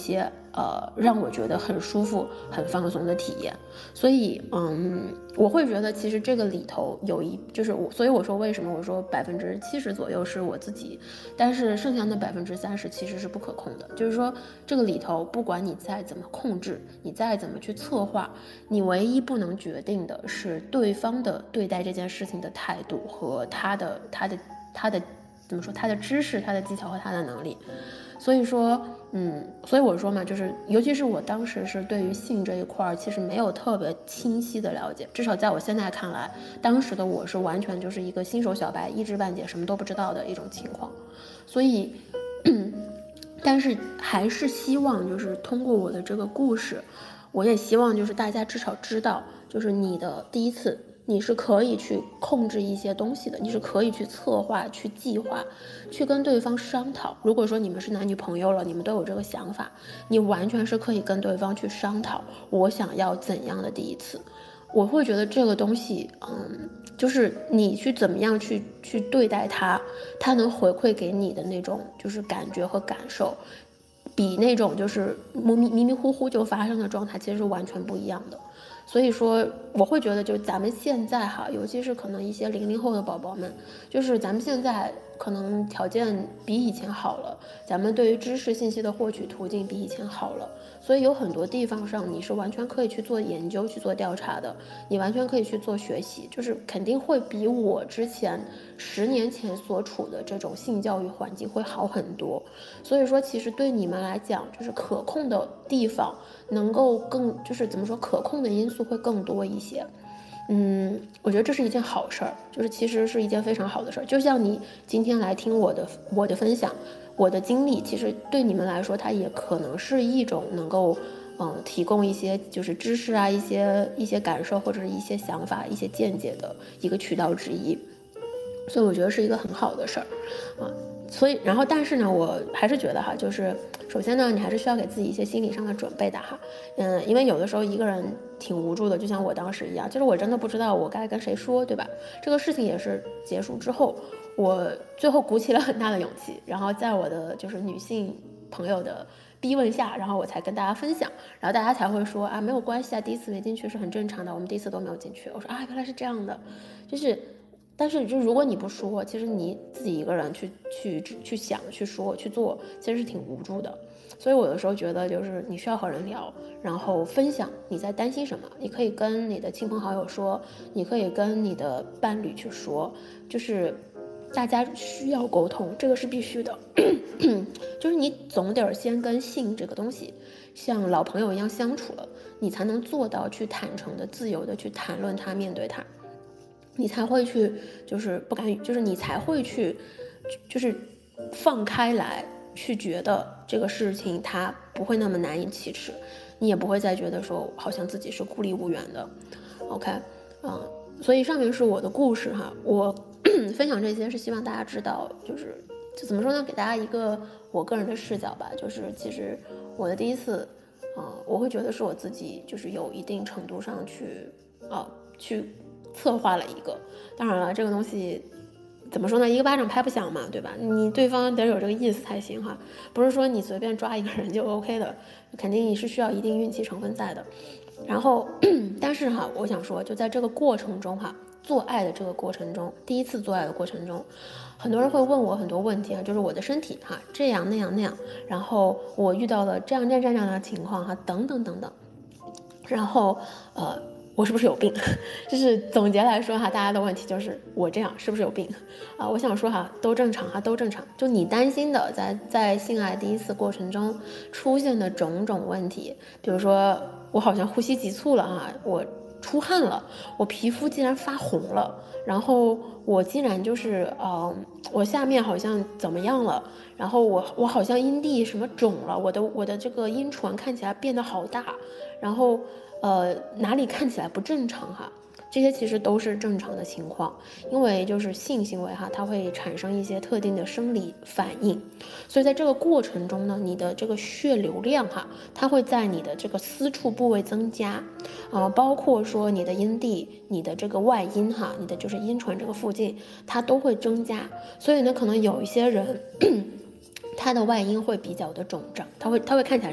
呃让我觉得很舒服很放松的体验。所以嗯我会觉得其实这个里头有一就是我所以我说为什么我说百分之七十左右是我自己，但是剩下的百分之三十其实是不可控的。就是说这个里头不管你再怎么控制，你再怎么去策划，你唯一不能决定的是对方的对待这件事情的态度和他的他的他的怎么说他的知识他的技巧和他的能力。所以说嗯，所以我说嘛，就是尤其是我当时是对于性这一块其实没有特别清晰的了解，至少在我现在看来，当时的我是完全就是一个新手小白，一知半解，什么都不知道的一种情况。所以但是还是希望就是通过我的这个故事，我也希望就是大家至少知道，就是你的第一次你是可以去控制一些东西的，你是可以去策划去计划去跟对方商讨。如果说你们是男女朋友了，你们都有这个想法，你完全是可以跟对方去商讨我想要怎样的第一次。我会觉得这个东西嗯，就是你去怎么样去去对待它，它能回馈给你的那种就是感觉和感受，比那种就是迷迷迷糊糊就发生的状态其实是完全不一样的。所以说我会觉得就咱们现在哈，尤其是可能一些零零后的宝宝们，就是咱们现在可能条件比以前好了，咱们对于知识信息的获取途径比以前好了，所以有很多地方上你是完全可以去做研究去做调查的，你完全可以去做学习，就是肯定会比我之前十年前所处的这种性教育环境会好很多。所以说其实对你们来讲，就是可控的地方能够更就是怎么说可控的因素会更多一些。嗯，我觉得这是一件好事儿，就是其实是一件非常好的事儿。就像你今天来听我的我的分享，我的经历，其实对你们来说，它也可能是一种能够嗯提供一些就是知识啊，一些一些感受或者是一些想法、一些见解的一个渠道之一。所以我觉得是一个很好的事儿啊。所以然后但是呢我还是觉得哈，就是首先呢你还是需要给自己一些心理上的准备的哈。嗯，因为有的时候一个人挺无助的，就像我当时一样，就是我真的不知道我该跟谁说，对吧？这个事情也是结束之后，我最后鼓起了很大的勇气，然后在我的就是女性朋友的逼问下，然后我才跟大家分享，然后大家才会说啊没有关系啊，第一次没进去是很正常的，我们第一次都没有进去。我说啊原来是这样的，就是但是就如果你不说，其实你自己一个人去去去想去说去做，其实是挺无助的。所以我有时候觉得就是你需要和人聊，然后分享你在担心什么，你可以跟你的亲朋好友说，你可以跟你的伴侣去说，就是大家需要沟通，这个是必须的。就是你总得先跟性这个东西像老朋友一样相处了，你才能做到去坦诚的自由的去谈论它，面对它，你才会去就是不敢就是你才会去就是放开来去觉得这个事情它不会那么难以启齿，你也不会再觉得说好像自己是孤立无援的。 OK 嗯，所以上面是我的故事哈，我分享这些是希望大家知道，就是就怎么说呢，给大家一个我个人的视角吧，就是其实我的第一次啊、呃，我会觉得是我自己就是有一定程度上去啊、呃、去策划了一个，当然了这个东西怎么说呢，一个巴掌拍不响嘛，对吧？你对方得有这个意思才行哈，不是说你随便抓一个人就 OK 的，肯定你是需要一定运气成分在的。然后但是哈，我想说就在这个过程中哈，做爱的这个过程中，第一次做爱的过程中，很多人会问我很多问题啊，就是我的身体哈这样那样那样，然后我遇到了这样这样这样的情况哈，等等等等，然后呃我是不是有病？就是总结来说哈，大家的问题就是我这样是不是有病啊？我想说哈，都正常哈，都正常。就你担心的在在性爱第一次过程中出现的种种问题，比如说我好像呼吸急促了哈，我出汗了，我皮肤竟然发红了，然后我竟然就是呃，我下面好像怎么样了，然后我我好像阴蒂什么肿了，我的我的这个阴唇看起来变得好大，然后呃哪里看起来不正常哈，这些其实都是正常的情况，因为就是性行为哈，它会产生一些特定的生理反应，所以在这个过程中呢，你的这个血流量哈，它会在你的这个私处部位增加，啊、呃，包括说你的阴蒂、你的这个外阴哈，你的就是阴唇这个附近，它都会增加，所以呢，可能有一些人他的外阴会比较的肿胀，它会它会看起来是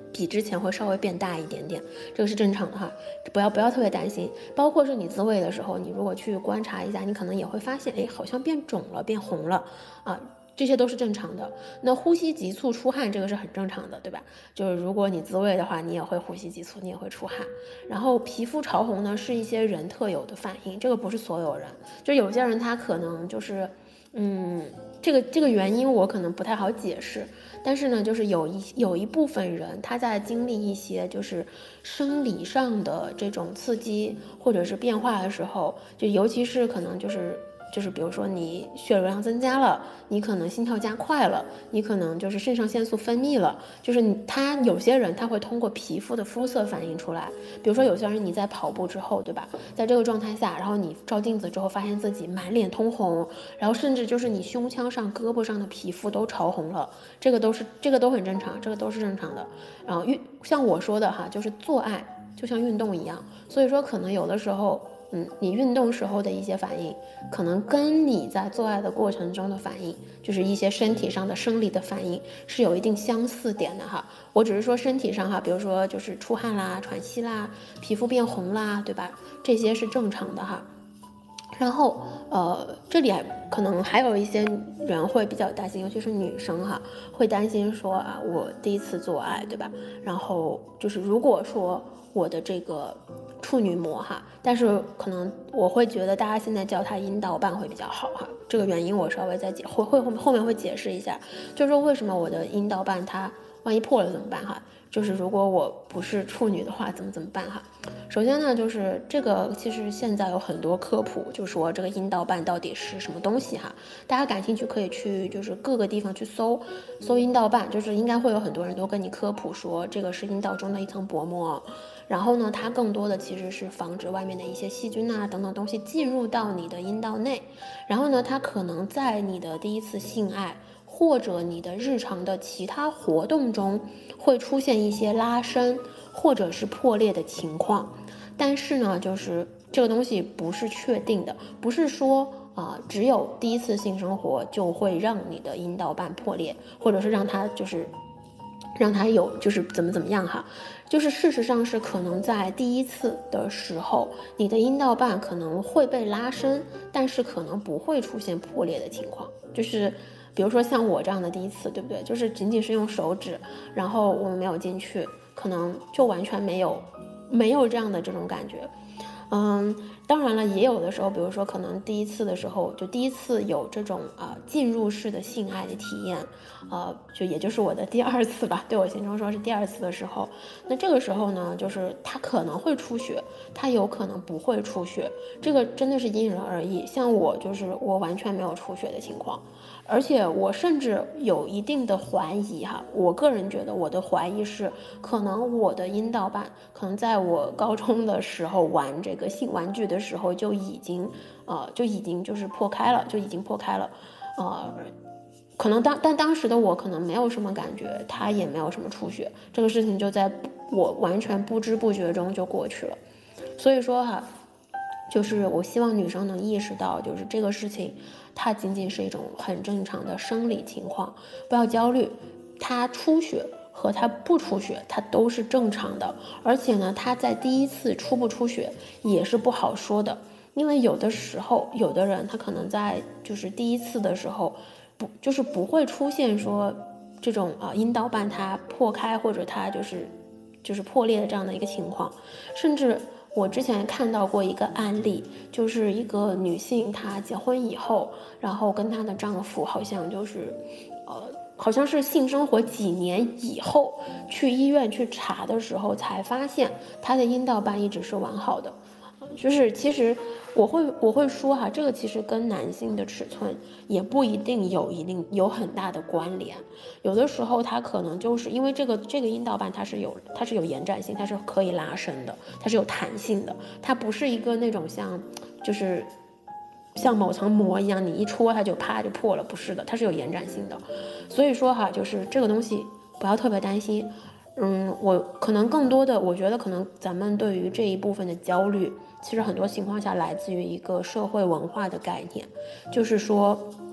比之前会稍微变大一点点，这个是正常的哈，不要不要特别担心。包括是你自慰的时候，你如果去观察一下，你可能也会发现，哎，好像变肿了，变红了啊。这些都是正常的。那呼吸急促出汗，这个是很正常的，对吧？就是如果你自慰的话，你也会呼吸急促，你也会出汗。然后皮肤潮红呢，是一些人特有的反应，这个不是所有人，就有些人他可能就是，嗯，这个这个原因我可能不太好解释，但是呢，就是有一有一部分人他在经历一些就是生理上的这种刺激或者是变化的时候，就尤其是可能就是。就是比如说你血流量增加了，你可能心跳加快了，你可能就是肾上腺素分泌了，就是你他有些人他会通过皮肤的肤色反映出来。比如说有些人你在跑步之后，对吧，在这个状态下，然后你照镜子之后发现自己满脸通红，然后甚至就是你胸腔上胳膊上的皮肤都潮红了，这个都是这个都很正常，这个都是正常的。然后运像我说的哈，就是做爱就像运动一样，所以说可能有的时候嗯，你运动时候的一些反应，可能跟你在做爱的过程中的反应，就是一些身体上的生理的反应，是有一定相似点的哈。我只是说身体上哈，比如说就是出汗啦、喘息啦、皮肤变红啦，对吧？这些是正常的哈。然后，呃，这里可能还有一些人会比较担心，尤其是女生哈，会担心说啊，我第一次做爱，对吧？然后就是如果说我的这个处女膜哈，但是可能我会觉得大家现在叫它阴道瓣会比较好哈。这个原因我稍微再解会会后面会解释一下，就是说为什么我的阴道瓣它万一破了怎么办哈？就是如果我不是处女的话，怎么怎么办哈？首先呢，就是这个其实现在有很多科普，就说这个阴道瓣到底是什么东西哈。大家感兴趣可以去就是各个地方去搜搜阴道瓣，就是应该会有很多人都跟你科普说这个是阴道中的一层薄膜。然后呢，它更多的其实是防止外面的一些细菌啊等等东西进入到你的阴道内。然后呢，它可能在你的第一次性爱或者你的日常的其他活动中会出现一些拉伸或者是破裂的情况，但是呢，就是这个东西不是确定的，不是说啊、呃，只有第一次性生活就会让你的阴道瓣破裂，或者是让它就是让它有就是怎么怎么样哈，就是事实上是可能在第一次的时候，你的阴道瓣可能会被拉伸，但是可能不会出现破裂的情况，就是比如说像我这样的第一次，对不对？就是仅仅是用手指，然后我们没有进去，可能就完全没有没有这样的这种感觉。嗯，当然了，也有的时候，比如说可能第一次的时候，就第一次有这种啊、呃、进入式的性爱的体验，呃，就也就是我的第二次吧，对我心中说是第二次的时候，那这个时候呢，就是它可能会出血，它有可能不会出血，这个真的是因人而异。像我就是我完全没有出血的情况，而且我甚至有一定的怀疑哈，我个人觉得我的怀疑是，可能我的阴道瓣可能在我高中的时候玩这个性玩具的时候就已经，呃，就已经就是破开了，就已经破开了，呃，可能当但当时的我可能没有什么感觉，它也没有什么出血，这个事情就在我完全不知不觉中就过去了，所以说哈。就是我希望女生能意识到，就是这个事情，它仅仅是一种很正常的生理情况，不要焦虑。它出血和它不出血，它都是正常的。而且呢，它在第一次出不出血也是不好说的，因为有的时候，有的人他可能在就是第一次的时候，不就是不会出现说这种啊阴道瓣它破开或者它就是就是破裂的这样的一个情况，甚至。我之前看到过一个案例，就是一个女性，她结婚以后，然后跟她的丈夫好像就是，呃，好像是性生活几年以后，去医院去查的时候，才发现她的阴道瓣一直是完好的。就是其实我会我会说哈，这个其实跟男性的尺寸也不一定有一定有很大的关联，有的时候它可能就是因为这个这个阴道瓣它是有它是有延展性，它是可以拉伸的，它是有弹性的，它不是一个那种像就是像某层膜一样，你一戳它就啪就破了，不是的，它是有延展性的，所以说哈，就是这个东西不要特别担心。嗯，我可能更多的，我觉得可能咱们对于这一部分的焦虑，其实很多情况下来自于一个社会文化的概念，就是说，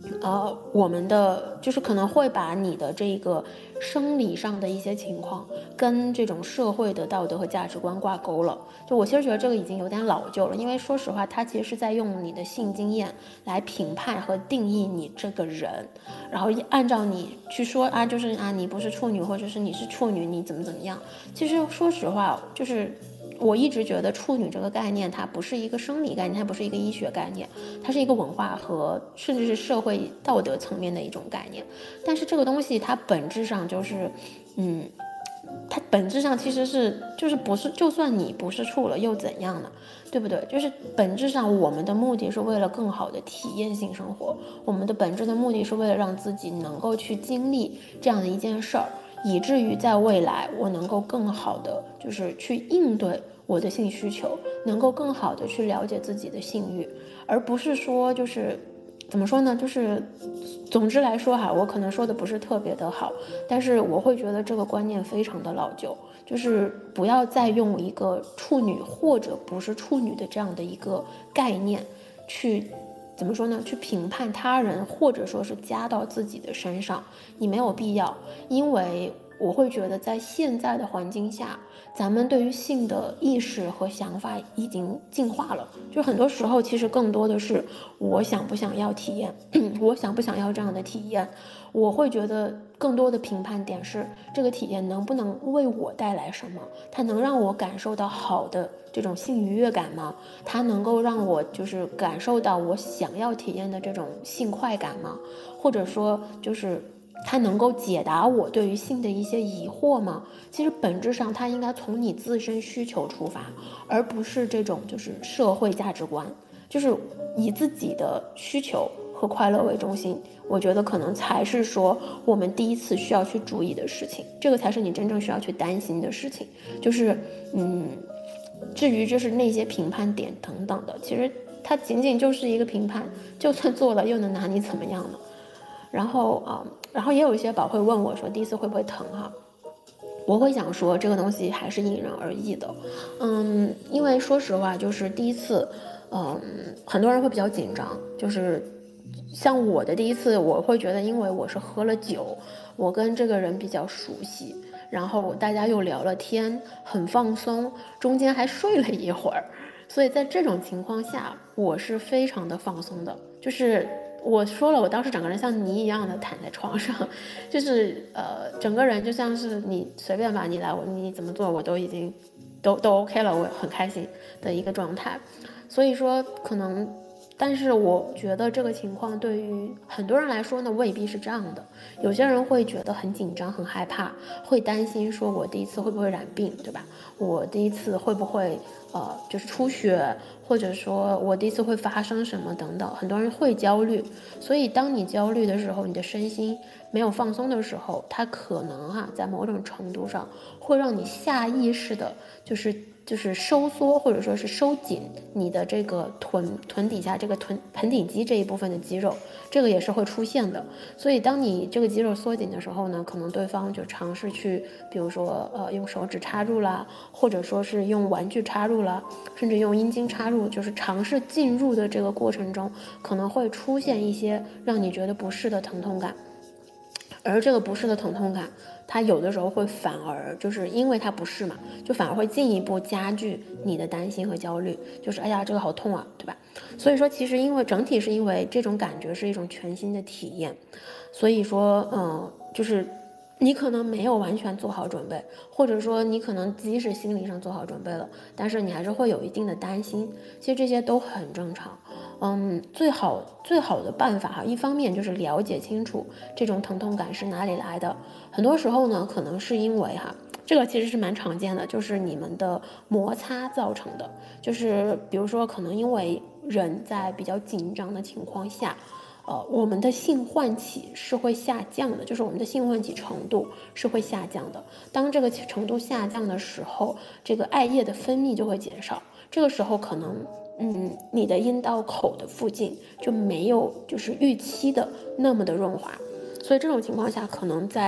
呃，我们的就是可能会把你的这个生理上的一些情况跟这种社会的道德和价值观挂钩了。就我其实觉得这个已经有点老旧了，因为说实话，它其实是在用你的性经验来评判和定义你这个人，然后按照你去说啊，就是啊你不是处女，或者是你是处女，你怎么怎么样。其实说实话，就是我一直觉得处女这个概念，它不是一个生理概念，它不是一个医学概念，它是一个文化和甚至是社会道德层面的一种概念。但是这个东西它本质上就是，嗯，它本质上其实是就是不是，就算你不是处了又怎样呢？对不对？就是本质上我们的目的是为了更好的体验性生活，我们的本质的目的是为了让自己能够去经历这样的一件事儿，以至于在未来我能够更好的就是去应对我的性需求，能够更好的去了解自己的性欲，而不是说就是怎么说呢？就是总之来说哈，我可能说的不是特别的好，但是我会觉得这个观念非常的老旧，就是不要再用一个处女或者不是处女的这样的一个概念去怎么说呢？去评判他人，或者说是加到自己的身上，你没有必要，因为我会觉得在现在的环境下，咱们对于性的意识和想法已经进化了，就很多时候其实更多的是我想不想要体验，我想不想要这样的体验，我会觉得更多的评判点是这个体验能不能为我带来什么，它能让我感受到好的这种性愉悦感吗？它能够让我就是感受到我想要体验的这种性快感吗？或者说就是它能够解答我对于性的一些疑惑吗？其实本质上它应该从你自身需求出发，而不是这种就是社会价值观，就是以自己的需求和快乐为中心，我觉得可能才是说我们第一次需要去注意的事情，这个才是你真正需要去担心的事情。就是嗯，至于就是那些评判点等等的，其实它仅仅就是一个评判，就算做了又能拿你怎么样呢？然后啊、呃，然后也有一些宝会问我说第一次会不会疼哈、啊？我会想说这个东西还是因人而异的，嗯，因为说实话就是第一次，嗯，很多人会比较紧张，就是像我的第一次，我会觉得因为我是喝了酒，我跟这个人比较熟悉，然后大家又聊了天，很放松，中间还睡了一会儿，所以在这种情况下，我是非常的放松的，就是我说了，我当时整个人像泥一样的躺在床上，就是呃，整个人就像是你随便吧，你来我你怎么做我都已经都都 OK 了，我很开心的一个状态。所以说可能，但是我觉得这个情况对于很多人来说呢，未必是这样的。有些人会觉得很紧张、很害怕，会担心说我第一次会不会染病，对吧？我第一次会不会呃就是出血，或者说我第一次会发生什么等等，很多人会焦虑。所以当你焦虑的时候，你的身心没有放松的时候，它可能哈、啊、在某种程度上会让你下意识的就是就是收缩，或者说是收紧你的这个臀臀底下这个臀盆底肌这一部分的肌肉，这个也是会出现的。所以当你这个肌肉缩紧的时候呢，可能对方就尝试去比如说呃用手指插入啦，或者说是用玩具插入啦，甚至用阴茎插入，就是尝试进入的这个过程中，可能会出现一些让你觉得不适的疼痛感。而这个不适的疼痛感，它有的时候会反而就是因为它不适嘛，就反而会进一步加剧你的担心和焦虑，就是哎呀这个好痛啊，对吧？所以说其实因为整体是因为这种感觉是一种全新的体验，所以说嗯就是你可能没有完全做好准备，或者说你可能即使心理上做好准备了，但是你还是会有一定的担心，其实这些都很正常。嗯，最好最好的办法哈，一方面就是了解清楚这种疼痛感是哪里来的，很多时候呢，可能是因为哈，这个其实是蛮常见的，就是你们的摩擦造成的，就是比如说可能因为人在比较紧张的情况下。呃，我们的性唤起是会下降的，就是我们的性唤起程度是会下降的。当这个程度下降的时候，这个艾叶的分泌就会减少。这个时候可能，嗯，你的阴道口的附近就没有就是预期的那么的润滑，所以这种情况下，可能在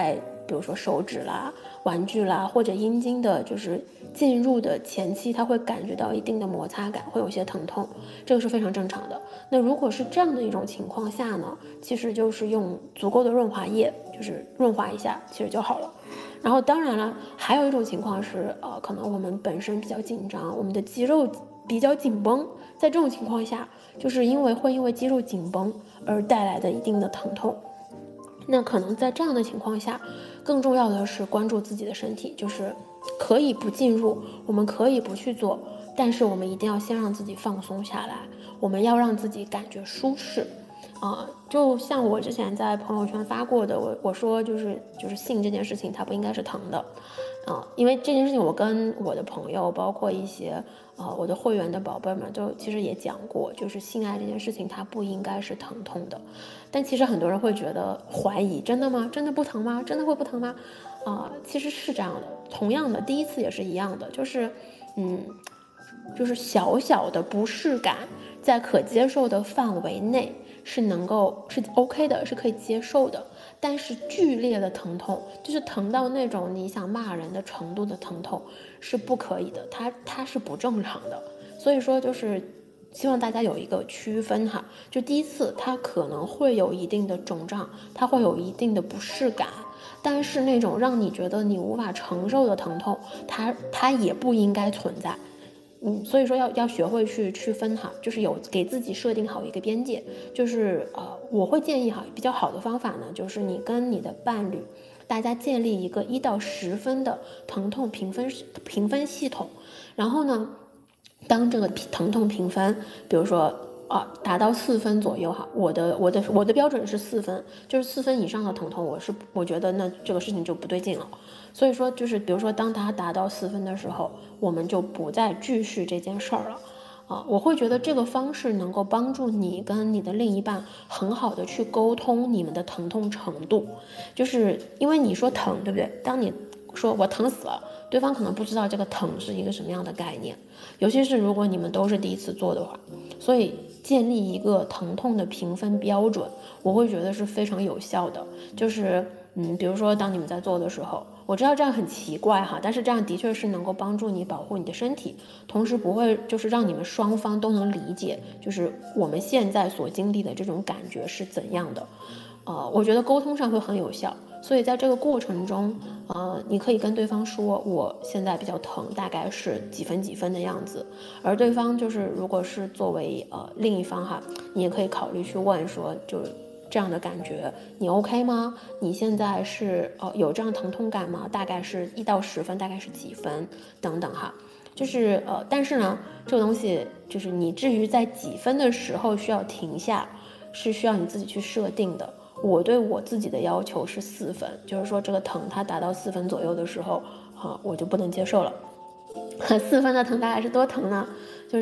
比如说手指啦、玩具啦，或者阴茎的，就是进入的前期，他会感觉到一定的摩擦感，会有些疼痛，这个是非常正常的。那如果是这样的一种情况下呢，其实就是用足够的润滑液，就是润滑一下，其实就好了。然后当然了，还有一种情况是，呃，可能我们本身比较紧张，我们的肌肉比较紧绷，在这种情况下，就是因为会因为肌肉紧绷而带来的一定的疼痛。那可能在这样的情况下，更重要的是关注自己的身体，就是可以不进入，我们可以不去做，但是我们一定要先让自己放松下来，我们要让自己感觉舒适。啊、呃，就像我之前在朋友圈发过的，我我说就是就是性这件事情，它不应该是疼的，啊、呃，因为这件事情我跟我的朋友，包括一些呃我的会员的宝贝们，都其实也讲过，就是性爱这件事情它不应该是疼痛的，但其实很多人会觉得怀疑，真的吗？真的不疼吗？真的会不疼吗？啊、呃，其实是这样的，同样的，第一次也是一样的，就是嗯。就是小小的不适感，在可接受的范围内是能够是 OK 的，是可以接受的。但是剧烈的疼痛，就是疼到那种你想骂人的程度的疼痛，是不可以的，它它是不正常的。所以说，就是希望大家有一个区分哈。就第一次，它可能会有一定的肿胀，它会有一定的不适感。但是那种让你觉得你无法承受的疼痛，它它也不应该存在。嗯，所以说要要学会去区分哈，就是有给自己设定好一个边界，就是呃，我会建议哈，比较好的方法呢，就是你跟你的伴侣，大家建立一个一到十分的疼痛评分评分系统，然后呢，当这个疼痛评分，比如说啊，达到四分左右哈，我的我的我的标准是四分，就是四分以上的疼痛，我是我觉得那这个事情就不对劲了。所以说，就是比如说，当它达到四分的时候，我们就不再继续这件事儿了，啊，我会觉得这个方式能够帮助你跟你的另一半很好的去沟通你们的疼痛程度，就是因为你说疼，对不对？当你说我疼死了，对方可能不知道这个疼是一个什么样的概念，尤其是如果你们都是第一次做的话，所以建立一个疼痛的评分标准，我会觉得是非常有效的，就是嗯，比如说当你们在做的时候。我知道这样很奇怪哈，但是这样的确是能够帮助你保护你的身体，同时不会就是让你们双方都能理解，就是我们现在所经历的这种感觉是怎样的。呃，我觉得沟通上会很有效，所以在这个过程中，呃，你可以跟对方说，我现在比较疼，大概是几分几分的样子，而对方就是如果是作为呃另一方哈，你也可以考虑去问说，就是这样的感觉你 OK 吗？你现在是呃有这样疼痛感吗？大概是一到十分，大概是几分等等哈。就是呃，但是呢，这个东西就是你至于在几分的时候需要停下，是需要你自己去设定的。我对我自己的要求是四分，就是说这个疼它达到四分左右的时候，啊，我就不能接受了。四分的疼大概是多疼呢？就是。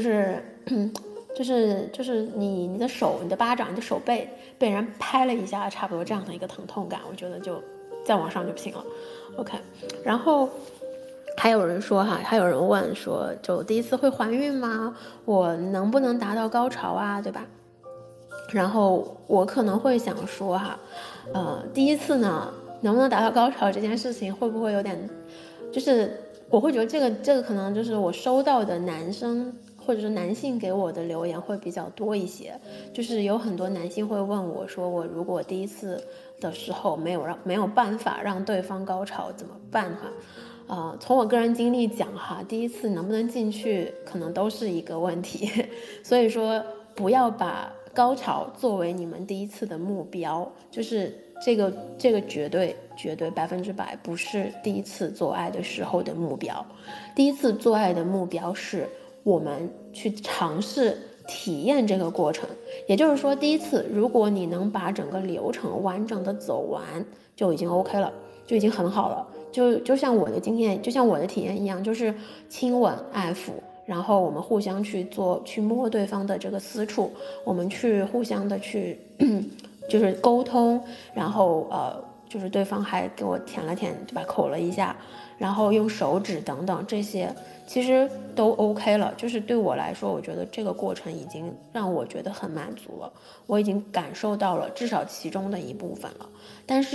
就是就是你你的手你的巴掌你的手背被人拍了一下，差不多这样的一个疼痛感，我觉得就再往上就不行了。OK， 然后还有人说哈，还有人问说，就第一次会怀孕吗？我能不能达到高潮啊？对吧？然后我可能会想说哈，呃，第一次呢能不能达到高潮这件事情会不会有点，就是我会觉得这个这个可能就是我收到的男生。或者是男性给我的留言会比较多一些，就是有很多男性会问我说，我如果第一次的时候没有让没有办法让对方高潮怎么办哈？呃，从我个人经历讲哈，第一次能不能进去可能都是一个问题，所以说不要把高潮作为你们第一次的目标，就是这个这个绝对绝对百分之百不是第一次做爱的时候的目标，第一次做爱的目标是。我们去尝试体验这个过程，也就是说，第一次如果你能把整个流程完整的走完，就已经 OK 了，就已经很好了。就就像我的经验，就像我的体验一样，就是亲吻、爱抚，然后我们互相去做、去摸对方的这个私处，我们去互相的去就是沟通，然后呃，就是对方还给我舔了舔，对吧？口了一下，然后用手指等等这些。其实都 OK 了，就是对我来说，我觉得这个过程已经让我觉得很满足了，我已经感受到了至少其中的一部分了。但是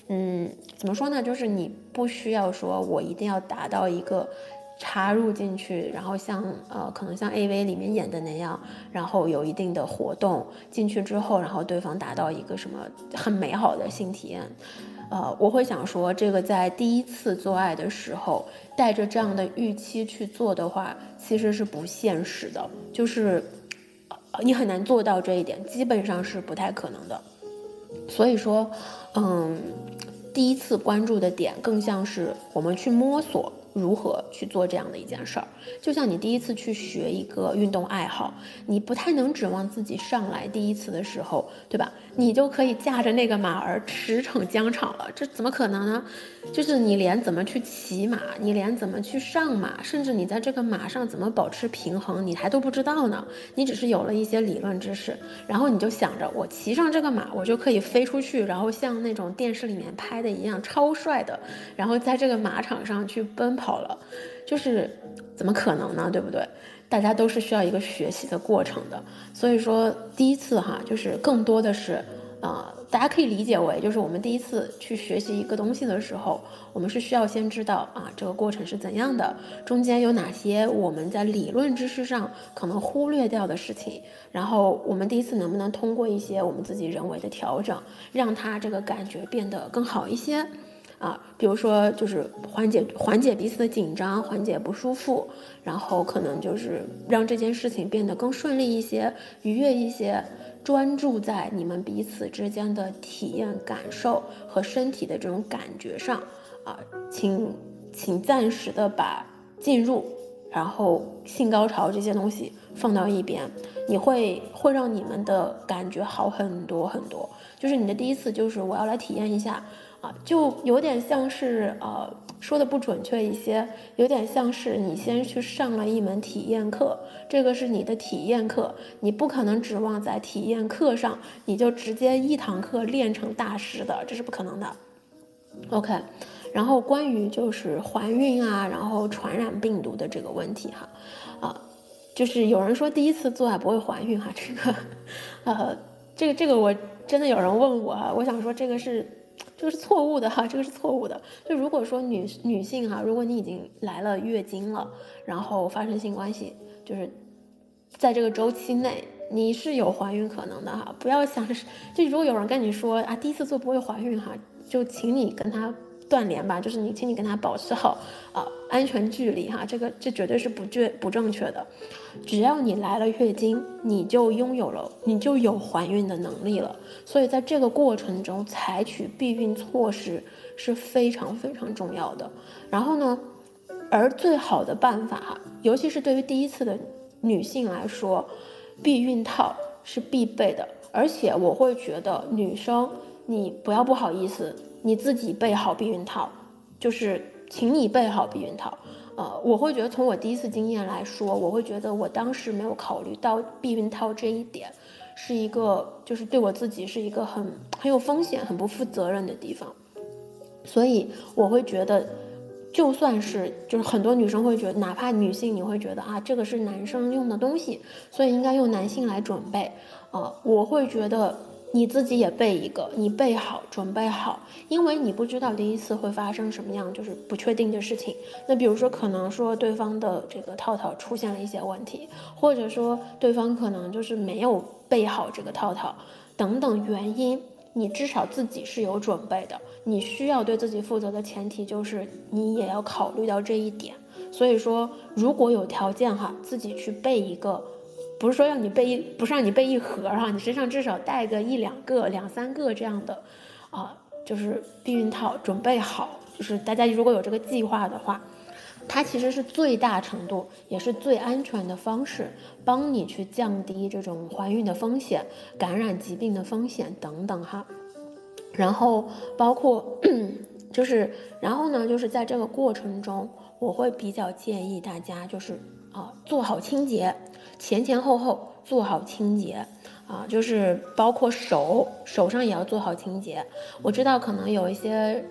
嗯，怎么说呢？就是你不需要说我一定要达到一个插入进去，然后像呃可能像 A V 里面演的那样，然后有一定的活动进去之后，然后对方达到一个什么很美好的性体验。呃，我会想说，这个在第一次做爱的时候，带着这样的预期去做的话，其实是不现实的，就是呃你很难做到这一点，基本上是不太可能的。所以说，嗯，第一次关注的点更像是我们去摸索如何去做这样的一件事儿。就像你第一次去学一个运动爱好，你不太能指望自己上来第一次的时候，对吧？你就可以驾着那个马儿驰骋疆场了，这怎么可能呢？就是你连怎么去骑马，你连怎么去上马，甚至你在这个马上怎么保持平衡，你还都不知道呢。你只是有了一些理论知识，然后你就想着我骑上这个马，我就可以飞出去，然后像那种电视里面拍的一样超帅的，然后在这个马场上去奔跑了，就是怎么可能呢？对不对？大家都是需要一个学习的过程的，所以说第一次哈，就是更多的是。呃，大家可以理解为，就是我们第一次去学习一个东西的时候，我们是需要先知道啊这个过程是怎样的，中间有哪些我们在理论知识上可能忽略掉的事情，然后我们第一次能不能通过一些我们自己人为的调整，让它这个感觉变得更好一些。啊，比如说就是缓解缓解彼此的紧张，缓解不舒服，然后可能就是让这件事情变得更顺利一些，愉悦一些，专注在你们彼此之间的体验感受和身体的这种感觉上啊，请请暂时的把进入然后性高潮这些东西放到一边，你会会让你们的感觉好很多很多。就是你的第一次就是我要来体验一下啊，就有点像是呃说的不准确一些，有点像是你先去上了一门体验课，这个是你的体验课，你不可能指望在体验课上你就直接一堂课练成大师的，这是不可能的。OK，然后关于就是怀孕啊，然后传染病毒的这个问题哈，啊，就是有人说第一次做爱不会怀孕哈，这个，呃，这个这个我真的有人问我哈，我想说这个是这个是错误的哈，这个是错误的。就如果说女女性哈，如果你已经来了月经了，然后发生性关系，就是在这个周期内。你是有怀孕可能的哈，不要想着是，就如果有人跟你说啊，第一次做不会怀孕哈，就请你跟他断联吧，就是你，请你跟他保持好啊、呃、安全距离哈，这个这绝对是不正不正确的。只要你来了月经，你就拥有了，你就有怀孕的能力了。所以在这个过程中，采取避孕措施是非常非常重要的。然后呢，而最好的办法哈，尤其是对于第一次的女性来说，避孕套是必备的。而且我会觉得女生，你不要不好意思，你自己备好避孕套，就是请你备好避孕套。呃，我会觉得从我第一次经验来说，我会觉得我当时没有考虑到避孕套这一点，是一个就是对我自己是一个很很有风险、很不负责任的地方。所以我会觉得，就算是就是很多女生会觉得，哪怕女性你会觉得啊，这个是男生用的东西，所以应该用男性来准备。呃，我会觉得你自己也备一个，你备好，准备好，因为你不知道第一次会发生什么样，就是不确定的事情。那比如说，可能说对方的这个套套出现了一些问题，或者说对方可能就是没有备好这个套套，等等原因。你至少自己是有准备的，你需要对自己负责的前提就是你也要考虑到这一点。所以说，如果有条件哈，自己去备一个，不是说让你备一，不是让你备一盒哈，你身上至少带个一两个、两三个这样的，啊，就是避孕套准备好。就是大家如果有这个计划的话，它其实是最大程度也是最安全的方式，帮你去降低这种怀孕的风险、感染疾病的风险等等哈。然后包括就是，然后呢，就是在这个过程中，我会比较建议大家就是啊、呃、做好清洁，前前后后做好清洁。啊，就是包括手手上也要做好清洁。我知道可能有一些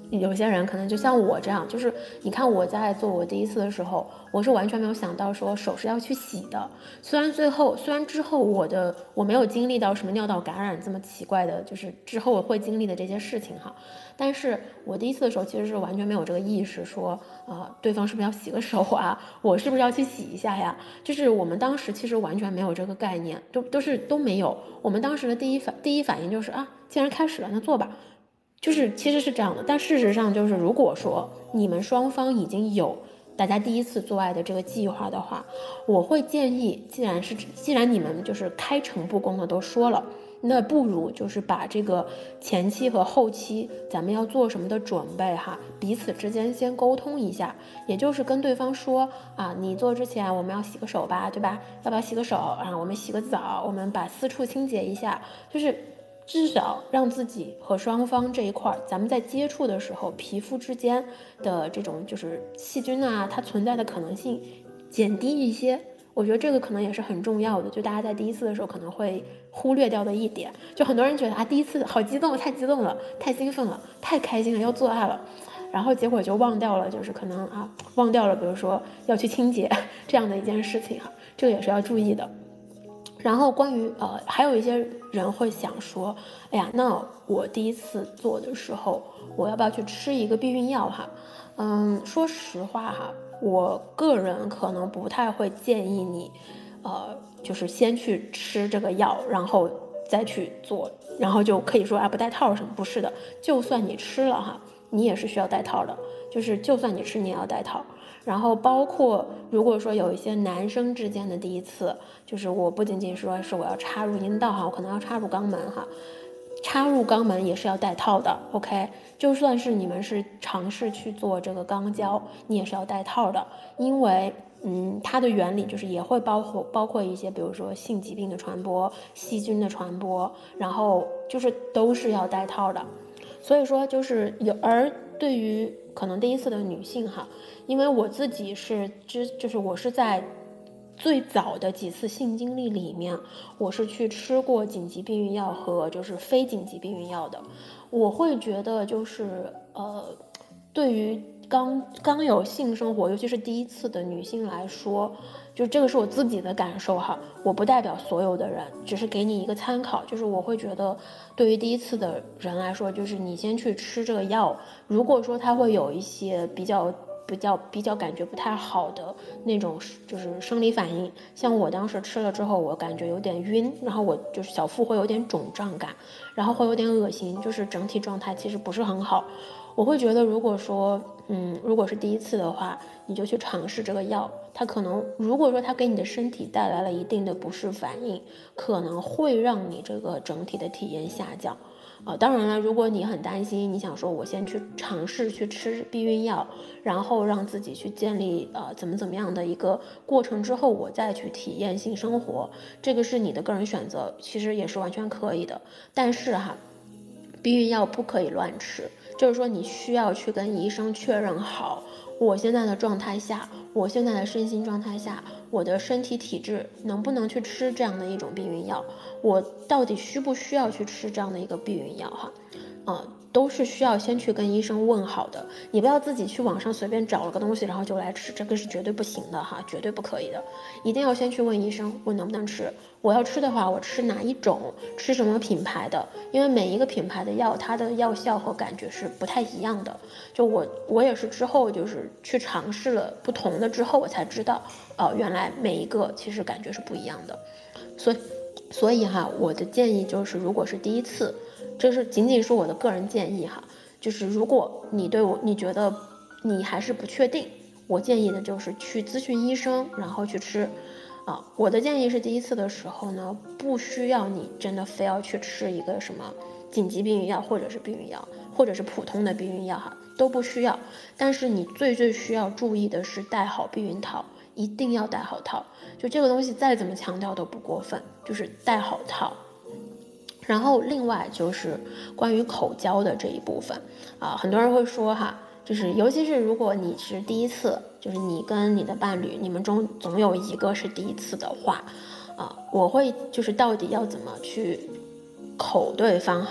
有些人可能就像我这样，就是你看我在做我第一次的时候，我是完全没有想到说手是要去洗的。虽然最后，虽然之后我的我没有经历到什么尿道感染这么奇怪的，就是之后我会经历的这些事情哈，但是我第一次的时候其实是完全没有这个意识说，啊、呃，对方是不是要洗个手啊，我是不是要去洗一下呀？就是我们当时其实完全没有这个概念，都都是都没有。我们当时的第一反第一反应就是啊，既然开始了，那做吧。就是其实是这样的，但事实上就是，如果说你们双方已经有大家第一次做爱的这个计划的话，我会建议，既然是既然你们就是开诚布公的都说了，那不如就是把这个前期和后期咱们要做什么的准备哈，彼此之间先沟通一下，也就是跟对方说啊，你做之前我们要洗个手吧，对吧？要不要洗个手啊？我们洗个澡，我们把私处清洁一下，就是至少让自己和双方这一块，咱们在接触的时候，皮肤之间的这种就是细菌啊，它存在的可能性减低一些。我觉得这个可能也是很重要的，就大家在第一次的时候可能会忽略掉的一点。就很多人觉得啊，第一次好激动，太激动了，太兴奋了，太开心了，要做爱了，然后结果就忘掉了，就是可能啊，忘掉了，比如说要去清洁这样的一件事情哈，这个也是要注意的。然后关于呃，还有一些人会想说，哎呀，那我第一次做的时候，我要不要去吃一个避孕药哈？嗯，说实话哈，我个人可能不太会建议你，呃，就是先去吃这个药，然后再去做，然后就可以说啊不带套什么，不是的，就算你吃了哈，你也是需要带套的，就是就算你吃，你也要带套。然后包括如果说有一些男生之间的第一次，就是我不仅仅说是我要插入阴道哈，我可能要插入肛门哈，插入肛门也是要带套的 ，OK？就算是你们是尝试去做这个肛交，你也是要带套的，因为嗯，它的原理就是也会包括包括一些，比如说性疾病的传播、细菌的传播，然后就是都是要带套的。所以说就是有，而对于可能第一次的女性哈，因为我自己是之就是我是在最早的几次性经历里面，我是去吃过紧急避孕药和就是非紧急避孕药的，我会觉得就是呃，对于刚刚有性生活，尤其是第一次的女性来说，就这个是我自己的感受哈，我不代表所有的人，只是给你一个参考。就是我会觉得，对于第一次的人来说，就是你先去吃这个药，如果说它会有一些比较。比较比较感觉不太好的那种，就是生理反应。像我当时吃了之后，我感觉有点晕，然后我就是小腹会有点肿胀感，然后会有点恶心，就是整体状态其实不是很好。我会觉得，如果说，嗯，如果是第一次的话，你就去尝试这个药，它可能，如果说它给你的身体带来了一定的不适反应，可能会让你这个整体的体验下降。啊、呃，当然了，如果你很担心，你想说我先去尝试去吃避孕药，然后让自己去建立呃怎么怎么样的一个过程之后，我再去体验性生活，这个是你的个人选择，其实也是完全可以的。但是哈，避孕药不可以乱吃，就是说你需要去跟医生确认好，我现在的状态下，我现在的身心状态下，我的身体体质能不能去吃这样的一种避孕药，我到底需不需要去吃这样的一个避孕药哈，呃，都是需要先去跟医生问好的，你不要自己去网上随便找了个东西然后就来吃，这个是绝对不行的哈，绝对不可以的，一定要先去问医生，问能不能吃，我要吃的话，我吃哪一种，吃什么品牌的，因为每一个品牌的药，它的药效和感觉是不太一样的。就我我也是之后就是去尝试了不同的之后，我才知道，哦、呃，原来每一个其实感觉是不一样的。所以所以哈，我的建议就是，如果是第一次，这是仅仅是我的个人建议哈，就是如果你对我你觉得你还是不确定，我建议的就是去咨询医生，然后去吃。啊，我的建议是第一次的时候呢，不需要你真的非要去吃一个什么紧急避孕药，或者是避孕药，或者是普通的避孕药哈，都不需要。但是你最最需要注意的是带好避孕套，一定要带好套。就这个东西再怎么强调都不过分，就是带好套。然后另外就是关于口交的这一部分啊，很多人会说哈，就是尤其是如果你是第一次，就是你跟你的伴侣，你们中总有一个是第一次的话，啊，我会就是到底要怎么去口对方哈，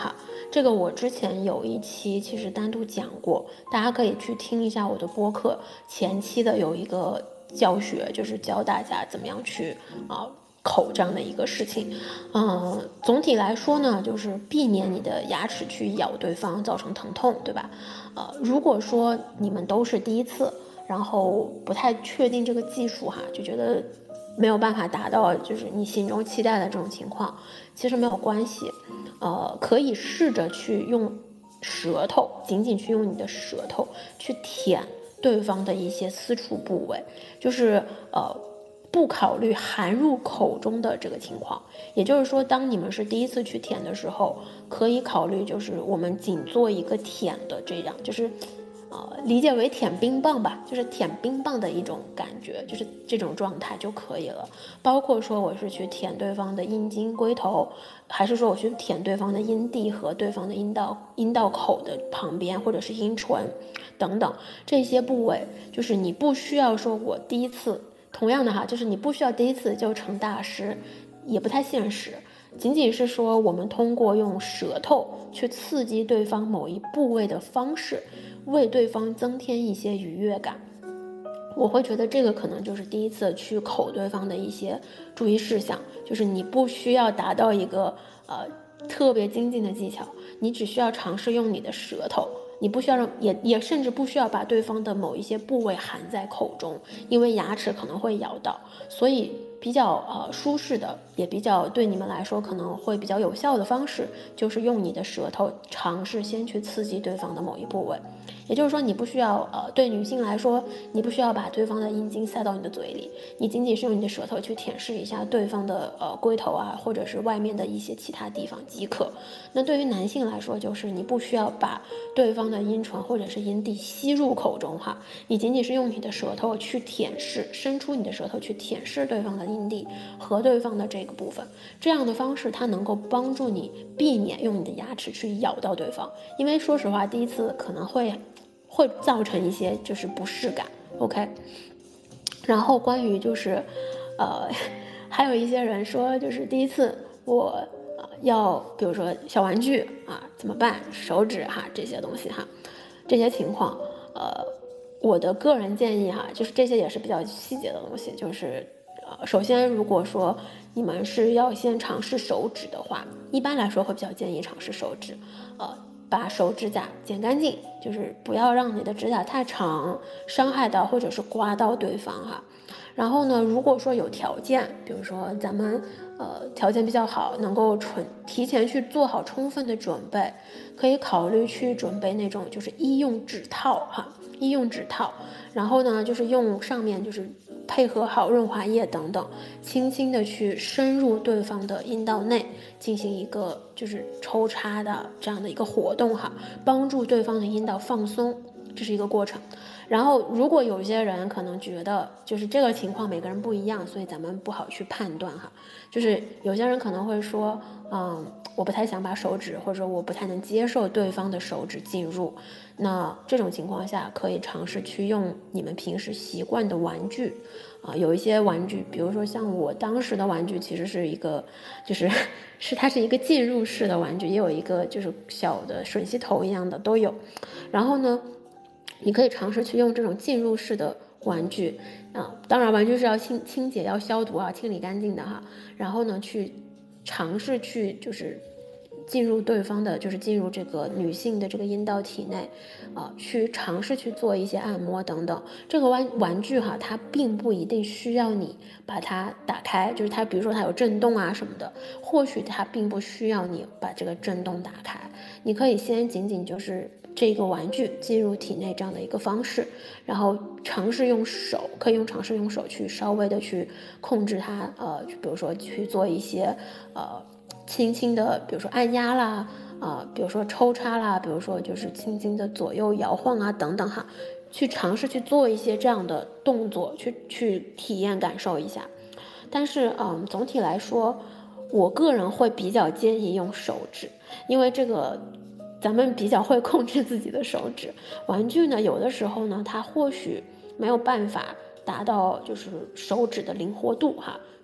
这个我之前有一期其实单独讲过，大家可以去听一下我的播客，前期的有一个教学，就是教大家怎么样去啊、呃、口这样的一个事情。嗯，总体来说呢，就是避免你的牙齿去咬对方造成疼痛，对吧？呃，如果说你们都是第一次，然后不太确定这个技术哈，就觉得没有办法达到就是你心中期待的这种情况，其实没有关系，呃，可以试着去用舌头，仅仅去用你的舌头去舔对方的一些私处部位，就是呃不考虑含入口中的这个情况。也就是说，当你们是第一次去舔的时候，可以考虑就是我们仅做一个舔的这样，就是呃，理解为舔冰棒吧，就是舔冰棒的一种感觉，就是这种状态就可以了。包括说我是去舔对方的阴茎、龟头，还是说我去舔对方的阴蒂和对方的阴道、阴道口的旁边，或者是阴唇等等这些部位，就是你不需要说我第一次，同样的哈，就是你不需要第一次就成大师，也不太现实。仅仅是说我们通过用舌头去刺激对方某一部位的方式，为对方增添一些愉悦感，我会觉得这个可能就是第一次去口对方的一些注意事项，就是你不需要达到一个呃特别精进的技巧，你只需要尝试用你的舌头，你不需要让也也甚至不需要把对方的某一些部位含在口中，因为牙齿可能会咬到，所以比较呃舒适的，也比较对你们来说可能会比较有效的方式，就是用你的舌头尝试先去刺激对方的某一部位。也就是说，你不需要呃，对女性来说，你不需要把对方的阴茎塞到你的嘴里，你仅仅是用你的舌头去舔舐一下对方的呃龟头啊，或者是外面的一些其他地方即可。那对于男性来说，就是你不需要把对方的阴唇或者是阴蒂吸入口中哈，你仅仅是用你的舌头去舔舐，伸出你的舌头去舔舐对方的阴蒂和对方的这个部分，这样的方式它能够帮助你避免用你的牙齿去咬到对方，因为说实话，第一次可能会。会造成一些就是不适感 ，OK。然后关于就是，呃，还有一些人说就是第一次我呃要比如说小玩具啊怎么办？手指哈这些东西哈，这些情况，呃，我的个人建议哈，就是这些也是比较细节的东西，就是呃，首先如果说你们是要先尝试手指的话，一般来说会比较建议尝试手指，呃。把手指甲剪干净，就是不要让你的指甲太长，伤害到或者是刮到对方哈。然后呢，如果说有条件，比如说咱们呃条件比较好，能够纯提前去做好充分的准备，可以考虑去准备那种就是医用指套哈，医用指套。然后呢，就是用上面就是配合好润滑液等等，轻轻的去深入对方的阴道内，进行一个就是抽插的这样的一个活动哈，帮助对方的阴道放松，这是一个过程。然后如果有些人可能觉得就是这个情况每个人不一样，所以咱们不好去判断哈。就是有些人可能会说，嗯，我不太想把手指，或者我不太能接受对方的手指进入。那这种情况下，可以尝试去用你们平时习惯的玩具，啊、呃，有一些玩具，比如说像我当时的玩具，其实是一个，就是是它是一个进入式的玩具，也有一个就是小的吮吸头一样的都有。然后呢，你可以尝试去用这种进入式的玩具，啊，当然玩具是要清清洁、要消毒啊、清理干净的哈。然后呢，去尝试去就是进入对方的，就是进入这个女性的这个阴道体内，啊、呃，去尝试去做一些按摩等等。这个玩玩具哈，它并不一定需要你把它打开，就是它，比如说它有震动啊什么的，或许它并不需要你把这个震动打开，你可以先仅仅就是这个玩具进入体内这样的一个方式，然后尝试用手，可以用尝试用手去稍微的去控制它，呃，比如说去做一些呃轻轻的，比如说按压啦，啊、呃，比如说抽插啦，比如说就是轻轻的左右摇晃啊等等哈，去尝试去做一些这样的动作，去去体验感受一下。但是嗯，总体来说，我个人会比较建议用手指，因为这个咱们比较会控制自己的手指。玩具呢，有的时候呢，它或许没有办法达到就是手指的灵活度哈，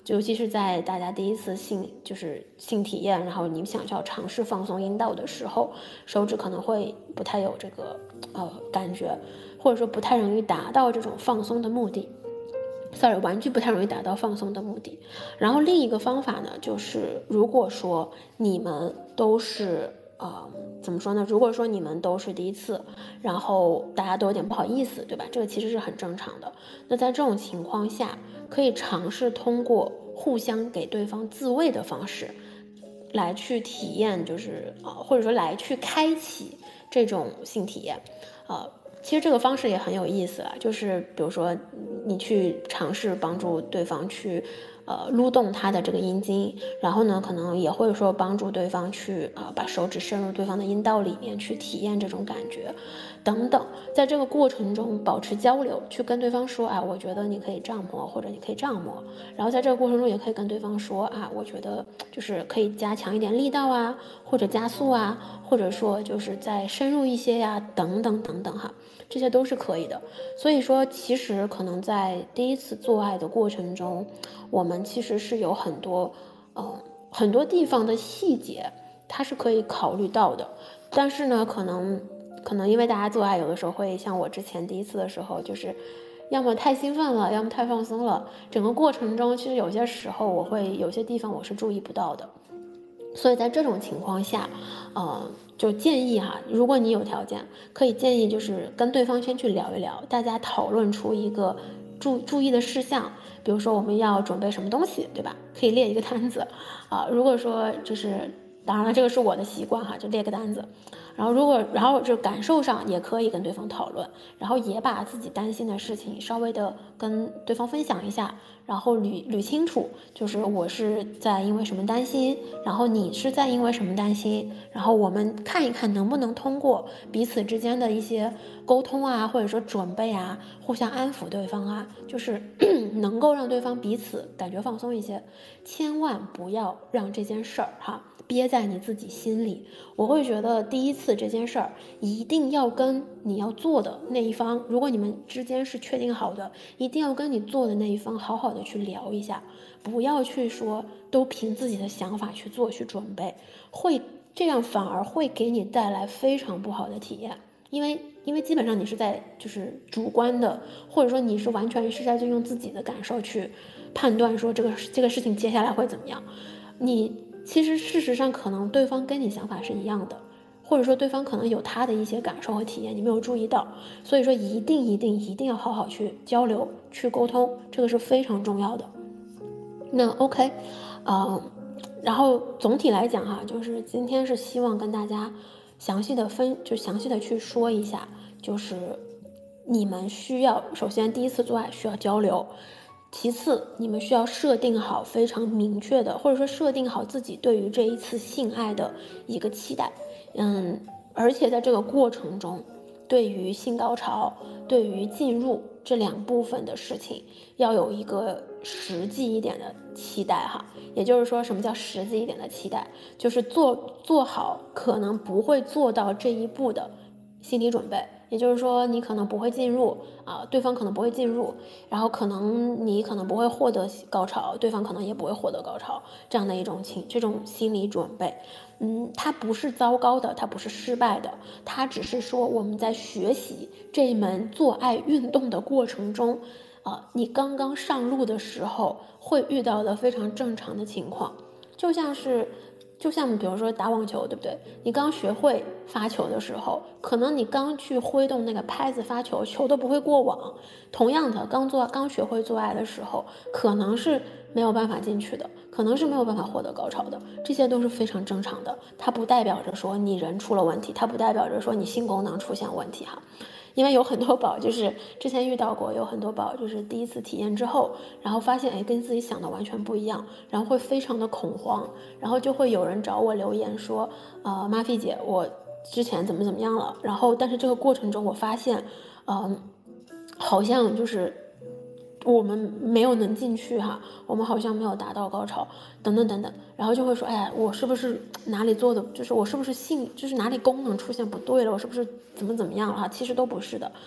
尤其是在大家第一次性就是性体验，然后你想要尝试放松阴道的时候，手指可能会不太有这个呃感觉，或者说不太容易达到这种放松的目的。sorry， 玩具不太容易达到放松的目的。然后另一个方法呢，就是如果说你们都是呃怎么说呢？如果说你们都是第一次，然后大家都有点不好意思，对吧？这个其实是很正常的。那在这种情况下，可以尝试通过互相给对方自慰的方式，来去体验，就是呃或者说来去开启这种性体验，呃。其实这个方式也很有意思啊，就是比如说你去尝试帮助对方去呃撸动他的这个阴茎，然后呢可能也会说帮助对方去啊、呃、把手指伸入对方的阴道里面去体验这种感觉等等。在这个过程中保持交流，去跟对方说啊，我觉得你可以这样摸，或者你可以这样摸。然后在这个过程中也可以跟对方说啊，我觉得就是可以加强一点力道啊，或者加速啊，或者说就是再深入一些呀，等等等等哈。这些都是可以的。所以说其实可能在第一次做爱的过程中，我们其实是有很多呃很多地方的细节它是可以考虑到的。但是呢可能可能因为大家做爱有的时候会像我之前第一次的时候，就是要么太兴奋了，要么太放松了，整个过程中其实有些时候我会有些地方我是注意不到的。所以在这种情况下呃就建议哈，如果你有条件，可以建议就是跟对方先去聊一聊，大家讨论出一个注注意的事项，比如说我们要准备什么东西，对吧？可以列一个单子啊。如果说就是当然了，这个是我的习惯哈，就列个单子。然后如果然后就感受上也可以跟对方讨论，然后也把自己担心的事情稍微的跟对方分享一下，然后捋捋清楚，就是我是在因为什么担心，然后你是在因为什么担心，然后我们看一看能不能通过彼此之间的一些沟通啊，或者说准备啊，互相安抚对方啊，就是能够让对方彼此感觉放松一些。千万不要让这件事儿哈憋在你自己心里。我会觉得第一次这件事儿一定要跟你要做的那一方，如果你们之间是确定好的，一定要跟你做的那一方好好的去聊一下，不要去说都凭自己的想法去做去准备，会这样反而会给你带来非常不好的体验。因为因为基本上你是在就是主观的，或者说你是完全是在就用自己的感受去判断说这个这个事情接下来会怎么样。你其实事实上可能对方跟你想法是一样的，或者说对方可能有他的一些感受和体验你没有注意到，所以说一定一定一定要好好去交流去沟通，这个是非常重要的。那 OK 呃然后总体来讲哈，就是今天是希望跟大家详细的分就详细的去说一下，就是你们需要首先第一次做爱需要交流，其次你们需要设定好非常明确的，或者说设定好自己对于这一次性爱的一个期待。嗯，而且在这个过程中，对于性高潮对于进入这两部分的事情要有一个实际一点的期待哈。也就是说什么叫实际一点的期待，就是做做好可能不会做到这一步的心理准备。也就是说你可能不会进入啊，对方可能不会进入，然后可能你可能不会获得高潮，对方可能也不会获得高潮，这样的一种情这种心理准备。嗯，它不是糟糕的，它不是失败的，它只是说我们在学习这一门做爱运动的过程中啊，你刚刚上路的时候会遇到的非常正常的情况。就像是就像比如说打网球，对不对？你刚学会发球的时候，可能你刚去挥动那个拍子发球，球都不会过网。同样的，刚做刚学会做爱的时候，可能是没有办法进去的，可能是没有办法获得高潮的，这些都是非常正常的。它不代表着说你人出了问题，它不代表着说你性功能出现问题哈。因为有很多宝就是之前遇到过，有很多宝就是第一次体验之后，然后发现哎跟自己想的完全不一样，然后会非常的恐慌，然后就会有人找我留言说，呃，妈菲姐，我之前怎么怎么样了，然后但是这个过程中我发现，嗯、呃，好像就是我们没有能进去哈，我们好像没有达到高潮，等等等等，然后就会说，哎呀，我是不是哪里做的，就是我是不是性，就是哪里功能出现不对了，我是不是怎么怎么样了哈？其实都不是的，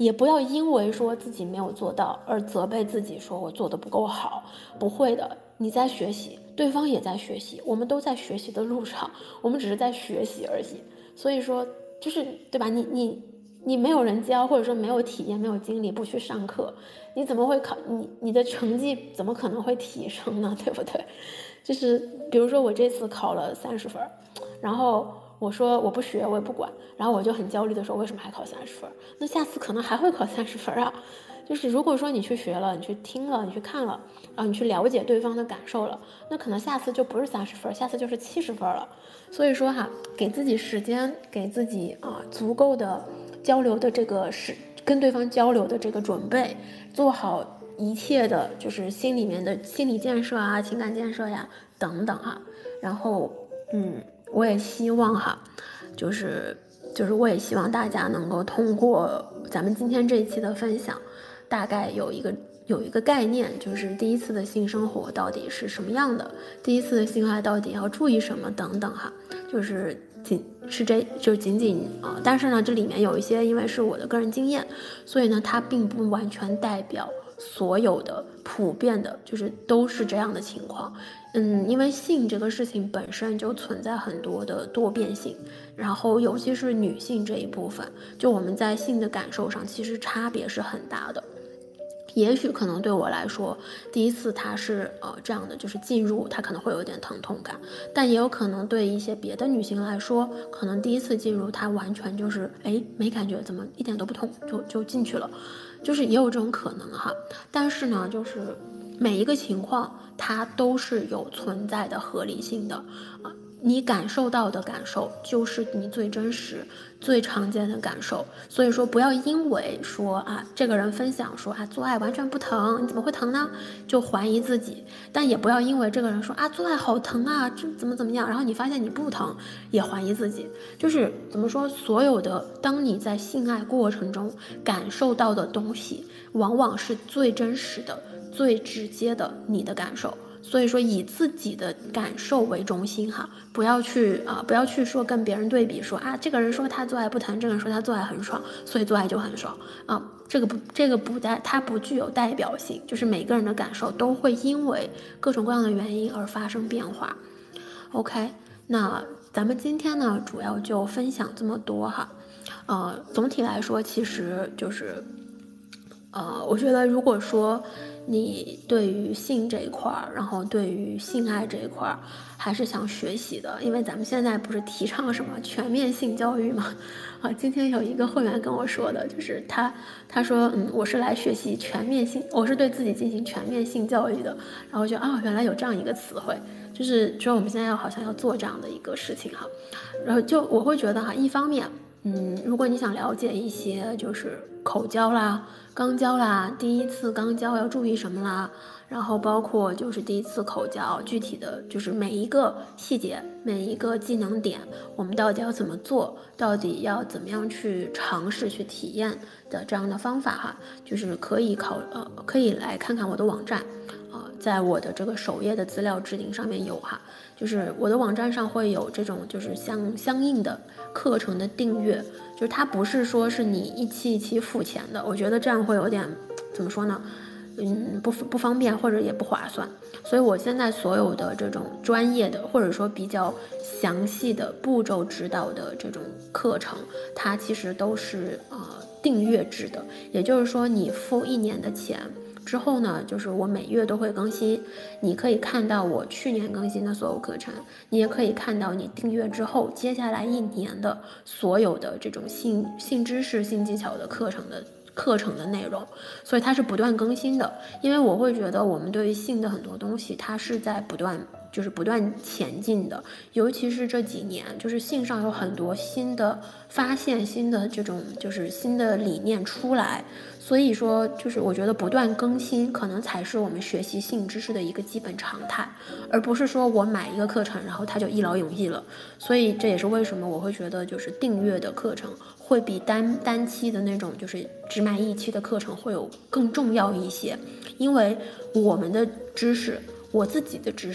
也不要因为说自己没有做到而责备自己，说我做的不够好。不会的，你在学习，对方也在学习，我们都在学习的路上，我们只是在学习而已。所以说，就是对吧？你你你没有人教，或者说没有体验、没有经历，不去上课，你怎么会考你你的成绩怎么可能会提升呢？对不对？就是比如说我这次考了三十分，然后我说我不学，我也不管，然后我就很焦虑的说为什么还考三十分？那下次可能还会考三十分啊。就是如果说你去学了，你去听了，你去看了，啊，你去了解对方的感受了，那可能下次就不是三十分，下次就是七十分了。所以说哈，给自己时间，给自己啊足够的交流的这个是跟对方交流的这个准备，做好一切的就是心里面的心理建设啊、情感建设呀等等哈。然后嗯，我也希望哈，就是就是我也希望大家能够通过咱们今天这一期的分享，大概有一个有一个概念，就是第一次的性生活到底是什么样的，第一次的性爱到底要注意什么等等哈，就是仅是这就仅仅啊、呃，但是呢，这里面有一些因为是我的个人经验，所以呢，它并不完全代表所有的普遍的，就是都是这样的情况。嗯，因为性这个事情本身就存在很多的多变性，然后尤其是女性这一部分，就我们在性的感受上其实差别是很大的。也许可能对我来说，第一次它是呃这样的，就是进入它可能会有点疼痛感，但也有可能对一些别的女性来说，可能第一次进入它完全就是哎没感觉，怎么一点都不痛就就进去了，就是也有这种可能哈。但是呢，就是每一个情况它都是有存在的合理性的啊。你感受到的感受就是你最真实、最常见的感受，所以说不要因为说啊，这个人分享说啊，做爱完全不疼，你怎么会疼呢？就怀疑自己，但也不要因为这个人说啊，做爱好疼啊，这怎么怎么样，然后你发现你不疼，也怀疑自己。就是怎么说，所有的当你在性爱过程中感受到的东西，往往是最真实的、最直接的你的感受。所以说以自己的感受为中心哈，不要去啊、呃，不要去说跟别人对比说啊，这个人说他做爱不疼，这个人说他做爱很爽，所以做爱就很爽啊，这个不这个不代它不具有代表性，就是每个人的感受都会因为各种各样的原因而发生变化。OK， 那咱们今天呢主要就分享这么多哈，呃，总体来说其实就是。呃，我觉得如果说你对于性这一块儿，然后对于性爱这一块儿，还是想学习的，因为咱们现在不是提倡什么全面性教育嘛？啊，今天有一个会员跟我说的，就是他他说，嗯，我是来学习全面性，我是对自己进行全面性教育的，然后就啊，原来有这样一个词汇，就是说我们现在要好像要做这样的一个事情哈，然后就我会觉得哈，一方面。嗯，如果你想了解一些就是口交啦、肛交啦，第一次肛交要注意什么啦，然后包括就是第一次口交具体的就是每一个细节、每一个技能点，我们到底要怎么做，到底要怎么样去尝试去体验的这样的方法哈，就是可以考呃可以来看看我的网站，啊、呃，在我的这个首页的资料置顶上面有哈。就是我的网站上会有这种就是相相应的课程的订阅，就是它不是说是你一期一期付钱的，我觉得这样会有点怎么说呢，嗯，不不方便或者也不划算，所以我现在所有的这种专业的或者说比较详细的步骤指导的这种课程，它其实都是呃订阅制的，也就是说你付一年的钱。之后呢，就是我每月都会更新，你可以看到我去年更新的所有课程，你也可以看到你订阅之后接下来一年的所有的这种性性知识、性技巧的课程的课程的内容，所以它是不断更新的。因为我会觉得我们对于性的很多东西，它是在不断就是不断前进的，尤其是这几年，就是性上有很多新的发现，新的这种就是新的理念出来。所以说，就是我觉得不断更新，可能才是我们学习性知识的一个基本常态，而不是说我买一个课程，然后它就一劳永逸了。所以这也是为什么我会觉得，就是订阅的课程会比单单期的那种就是只买一期的课程会有更重要一些，因为我们的知识，我自己的知识。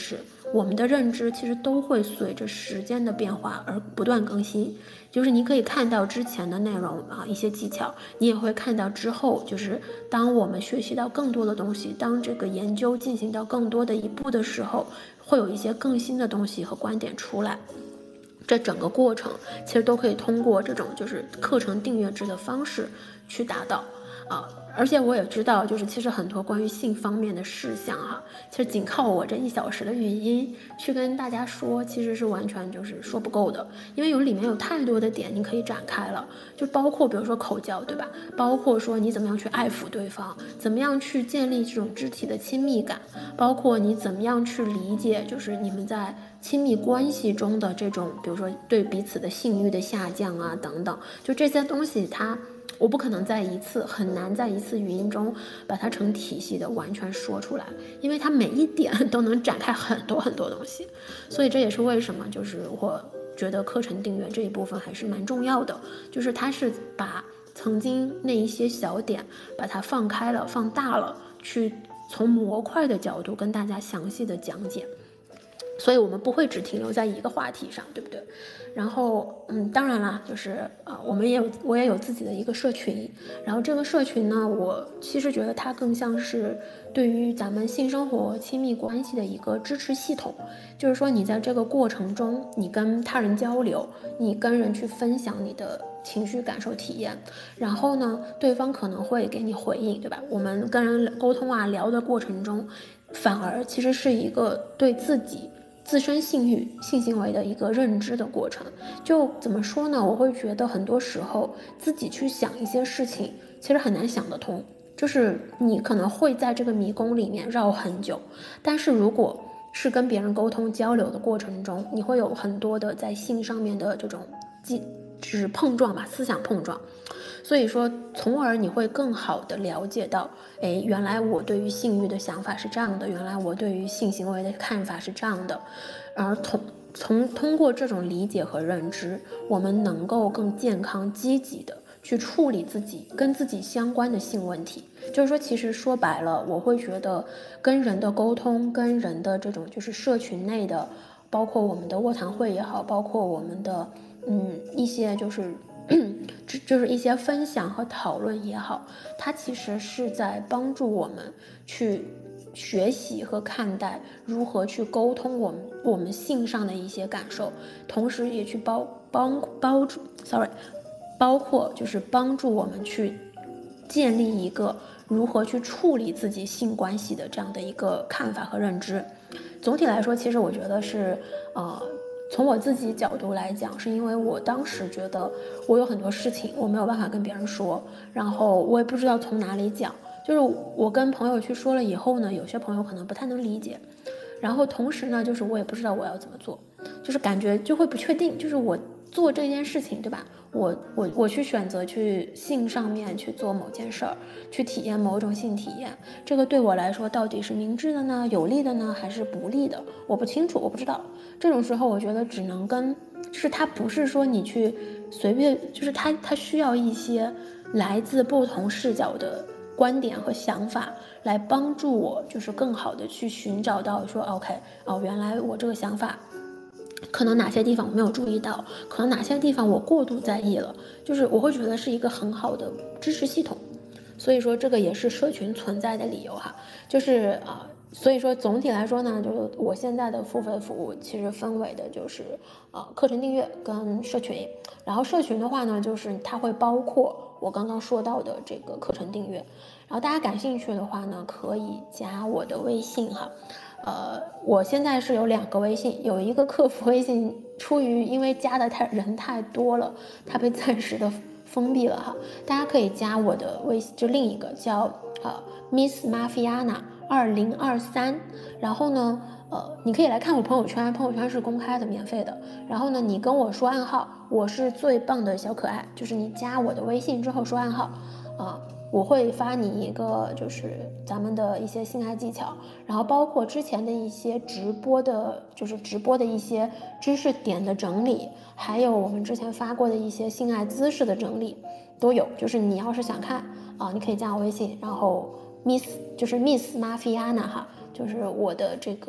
我们的认知其实都会随着时间的变化而不断更新。就是你可以看到之前的内容啊，一些技巧，你也会看到之后，就是当我们学习到更多的东西，当这个研究进行到更多的一步的时候，会有一些更新的东西和观点出来。这整个过程其实都可以通过这种就是课程订阅制的方式去达到啊。而且我也知道，就是其实很多关于性方面的事项哈、啊，其实仅靠我这一小时的语音去跟大家说，其实是完全就是说不够的，因为有里面有太多的点你可以展开了，就包括比如说口交，对吧？包括说你怎么样去爱抚对方，怎么样去建立这种肢体的亲密感，包括你怎么样去理解，就是你们在亲密关系中的这种，比如说对彼此的性欲的下降啊等等，就这些东西它。我不可能在一次很难在一次语音中把它成体系的完全说出来，因为它每一点都能展开很多很多东西，所以这也是为什么就是我觉得课程订阅这一部分还是蛮重要的，就是它是把曾经那一些小点把它放开了放大了，去从模块的角度跟大家详细的讲解，所以我们不会只停留在一个话题上，对不对？然后，嗯，当然啦，就是呃，我们也有，我也有自己的一个社群。然后这个社群呢，我其实觉得它更像是对于咱们性生活、亲密关系的一个支持系统。就是说，你在这个过程中，你跟他人交流，你跟人去分享你的情绪、感受、体验，然后呢，对方可能会给你回应，对吧？我们跟人沟通啊、聊的过程中，反而其实是一个对自己。自身性欲、性行为的一个认知的过程，就怎么说呢？我会觉得很多时候自己去想一些事情，其实很难想得通。就是你可能会在这个迷宫里面绕很久，但是如果是跟别人沟通交流的过程中，你会有很多的在性上面的这种就是碰撞吧，思想碰撞。所以说，从而你会更好的了解到，哎，原来我对于性欲的想法是这样的，原来我对于性行为的看法是这样的，而从从通过这种理解和认知，我们能够更健康、积极的去处理自己跟自己相关的性问题。就是说，其实说白了，我会觉得跟人的沟通，跟人的这种就是社群内的，包括我们的卧谈会也好，包括我们的嗯一些就是。就是一些分享和讨论也好，它其实是在帮助我们去学习和看待如何去沟通我们我们性上的一些感受，同时也去包帮帮助 sorry 包括就是帮助我们去建立一个如何去处理自己性关系的这样的一个看法和认知。总体来说，其实我觉得是呃从我自己角度来讲，是因为我当时觉得我有很多事情我没有办法跟别人说，然后我也不知道从哪里讲，就是我跟朋友去说了以后呢，有些朋友可能不太能理解，然后同时呢，就是我也不知道我要怎么做，就是感觉就会不确定，就是我做这件事情，对吧？我我我去选择去性上面去做某件事儿，去体验某种性体验，这个对我来说到底是明智的呢，有利的呢，还是不利的？我不清楚，我不知道。这种时候，我觉得只能跟，就是它不是说你去随便，就是它它需要一些来自不同视角的观点和想法来帮助我，就是更好的去寻找到说 OK 哦，原来我这个想法可能哪些地方我没有注意到，可能哪些地方我过度在意了，就是我会觉得是一个很好的支持系统。所以说这个也是社群存在的理由哈，就是啊、呃，所以说总体来说呢，就是我现在的付费服务其实分为的就是呃课程订阅跟社群，然后社群的话呢，就是它会包括我刚刚说到的这个课程订阅，然后大家感兴趣的话呢，可以加我的微信哈。呃，我现在是有两个微信，有一个客服微信，出于因为加的太人太多了，它被暂时的封闭了哈。大家可以加我的微信，就另一个叫呃 Miss Mafiana 二零二三，然后呢，呃，你可以来看我朋友圈，朋友圈是公开的，免费的。然后呢，你跟我说暗号，我是最棒的小可爱，就是你加我的微信之后说暗号，啊、呃。我会发你一个就是咱们的一些性爱技巧，然后包括之前的一些直播的，就是直播的一些知识点的整理，还有我们之前发过的一些性爱姿势的整理都有。就是你要是想看啊，你可以加我微信，然后 Miss 就是 Miss Mafiana 哈，就是我的这个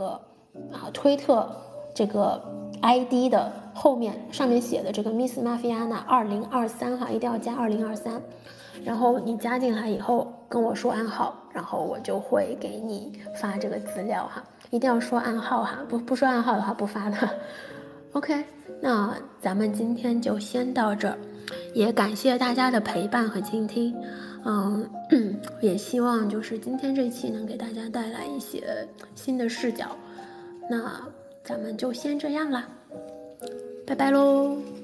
啊推特这个 I D 的后面上面写的这个 Miss Mafiana 二零二三哈，一定要加二零二三。然后你加进来以后跟我说暗号，然后我就会给你发这个资料哈，一定要说暗号哈，不不说暗号的话不发的。OK， 那咱们今天就先到这儿，也感谢大家的陪伴和倾听，嗯，也希望就是今天这期能给大家带来一些新的视角。那咱们就先这样啦，拜拜喽。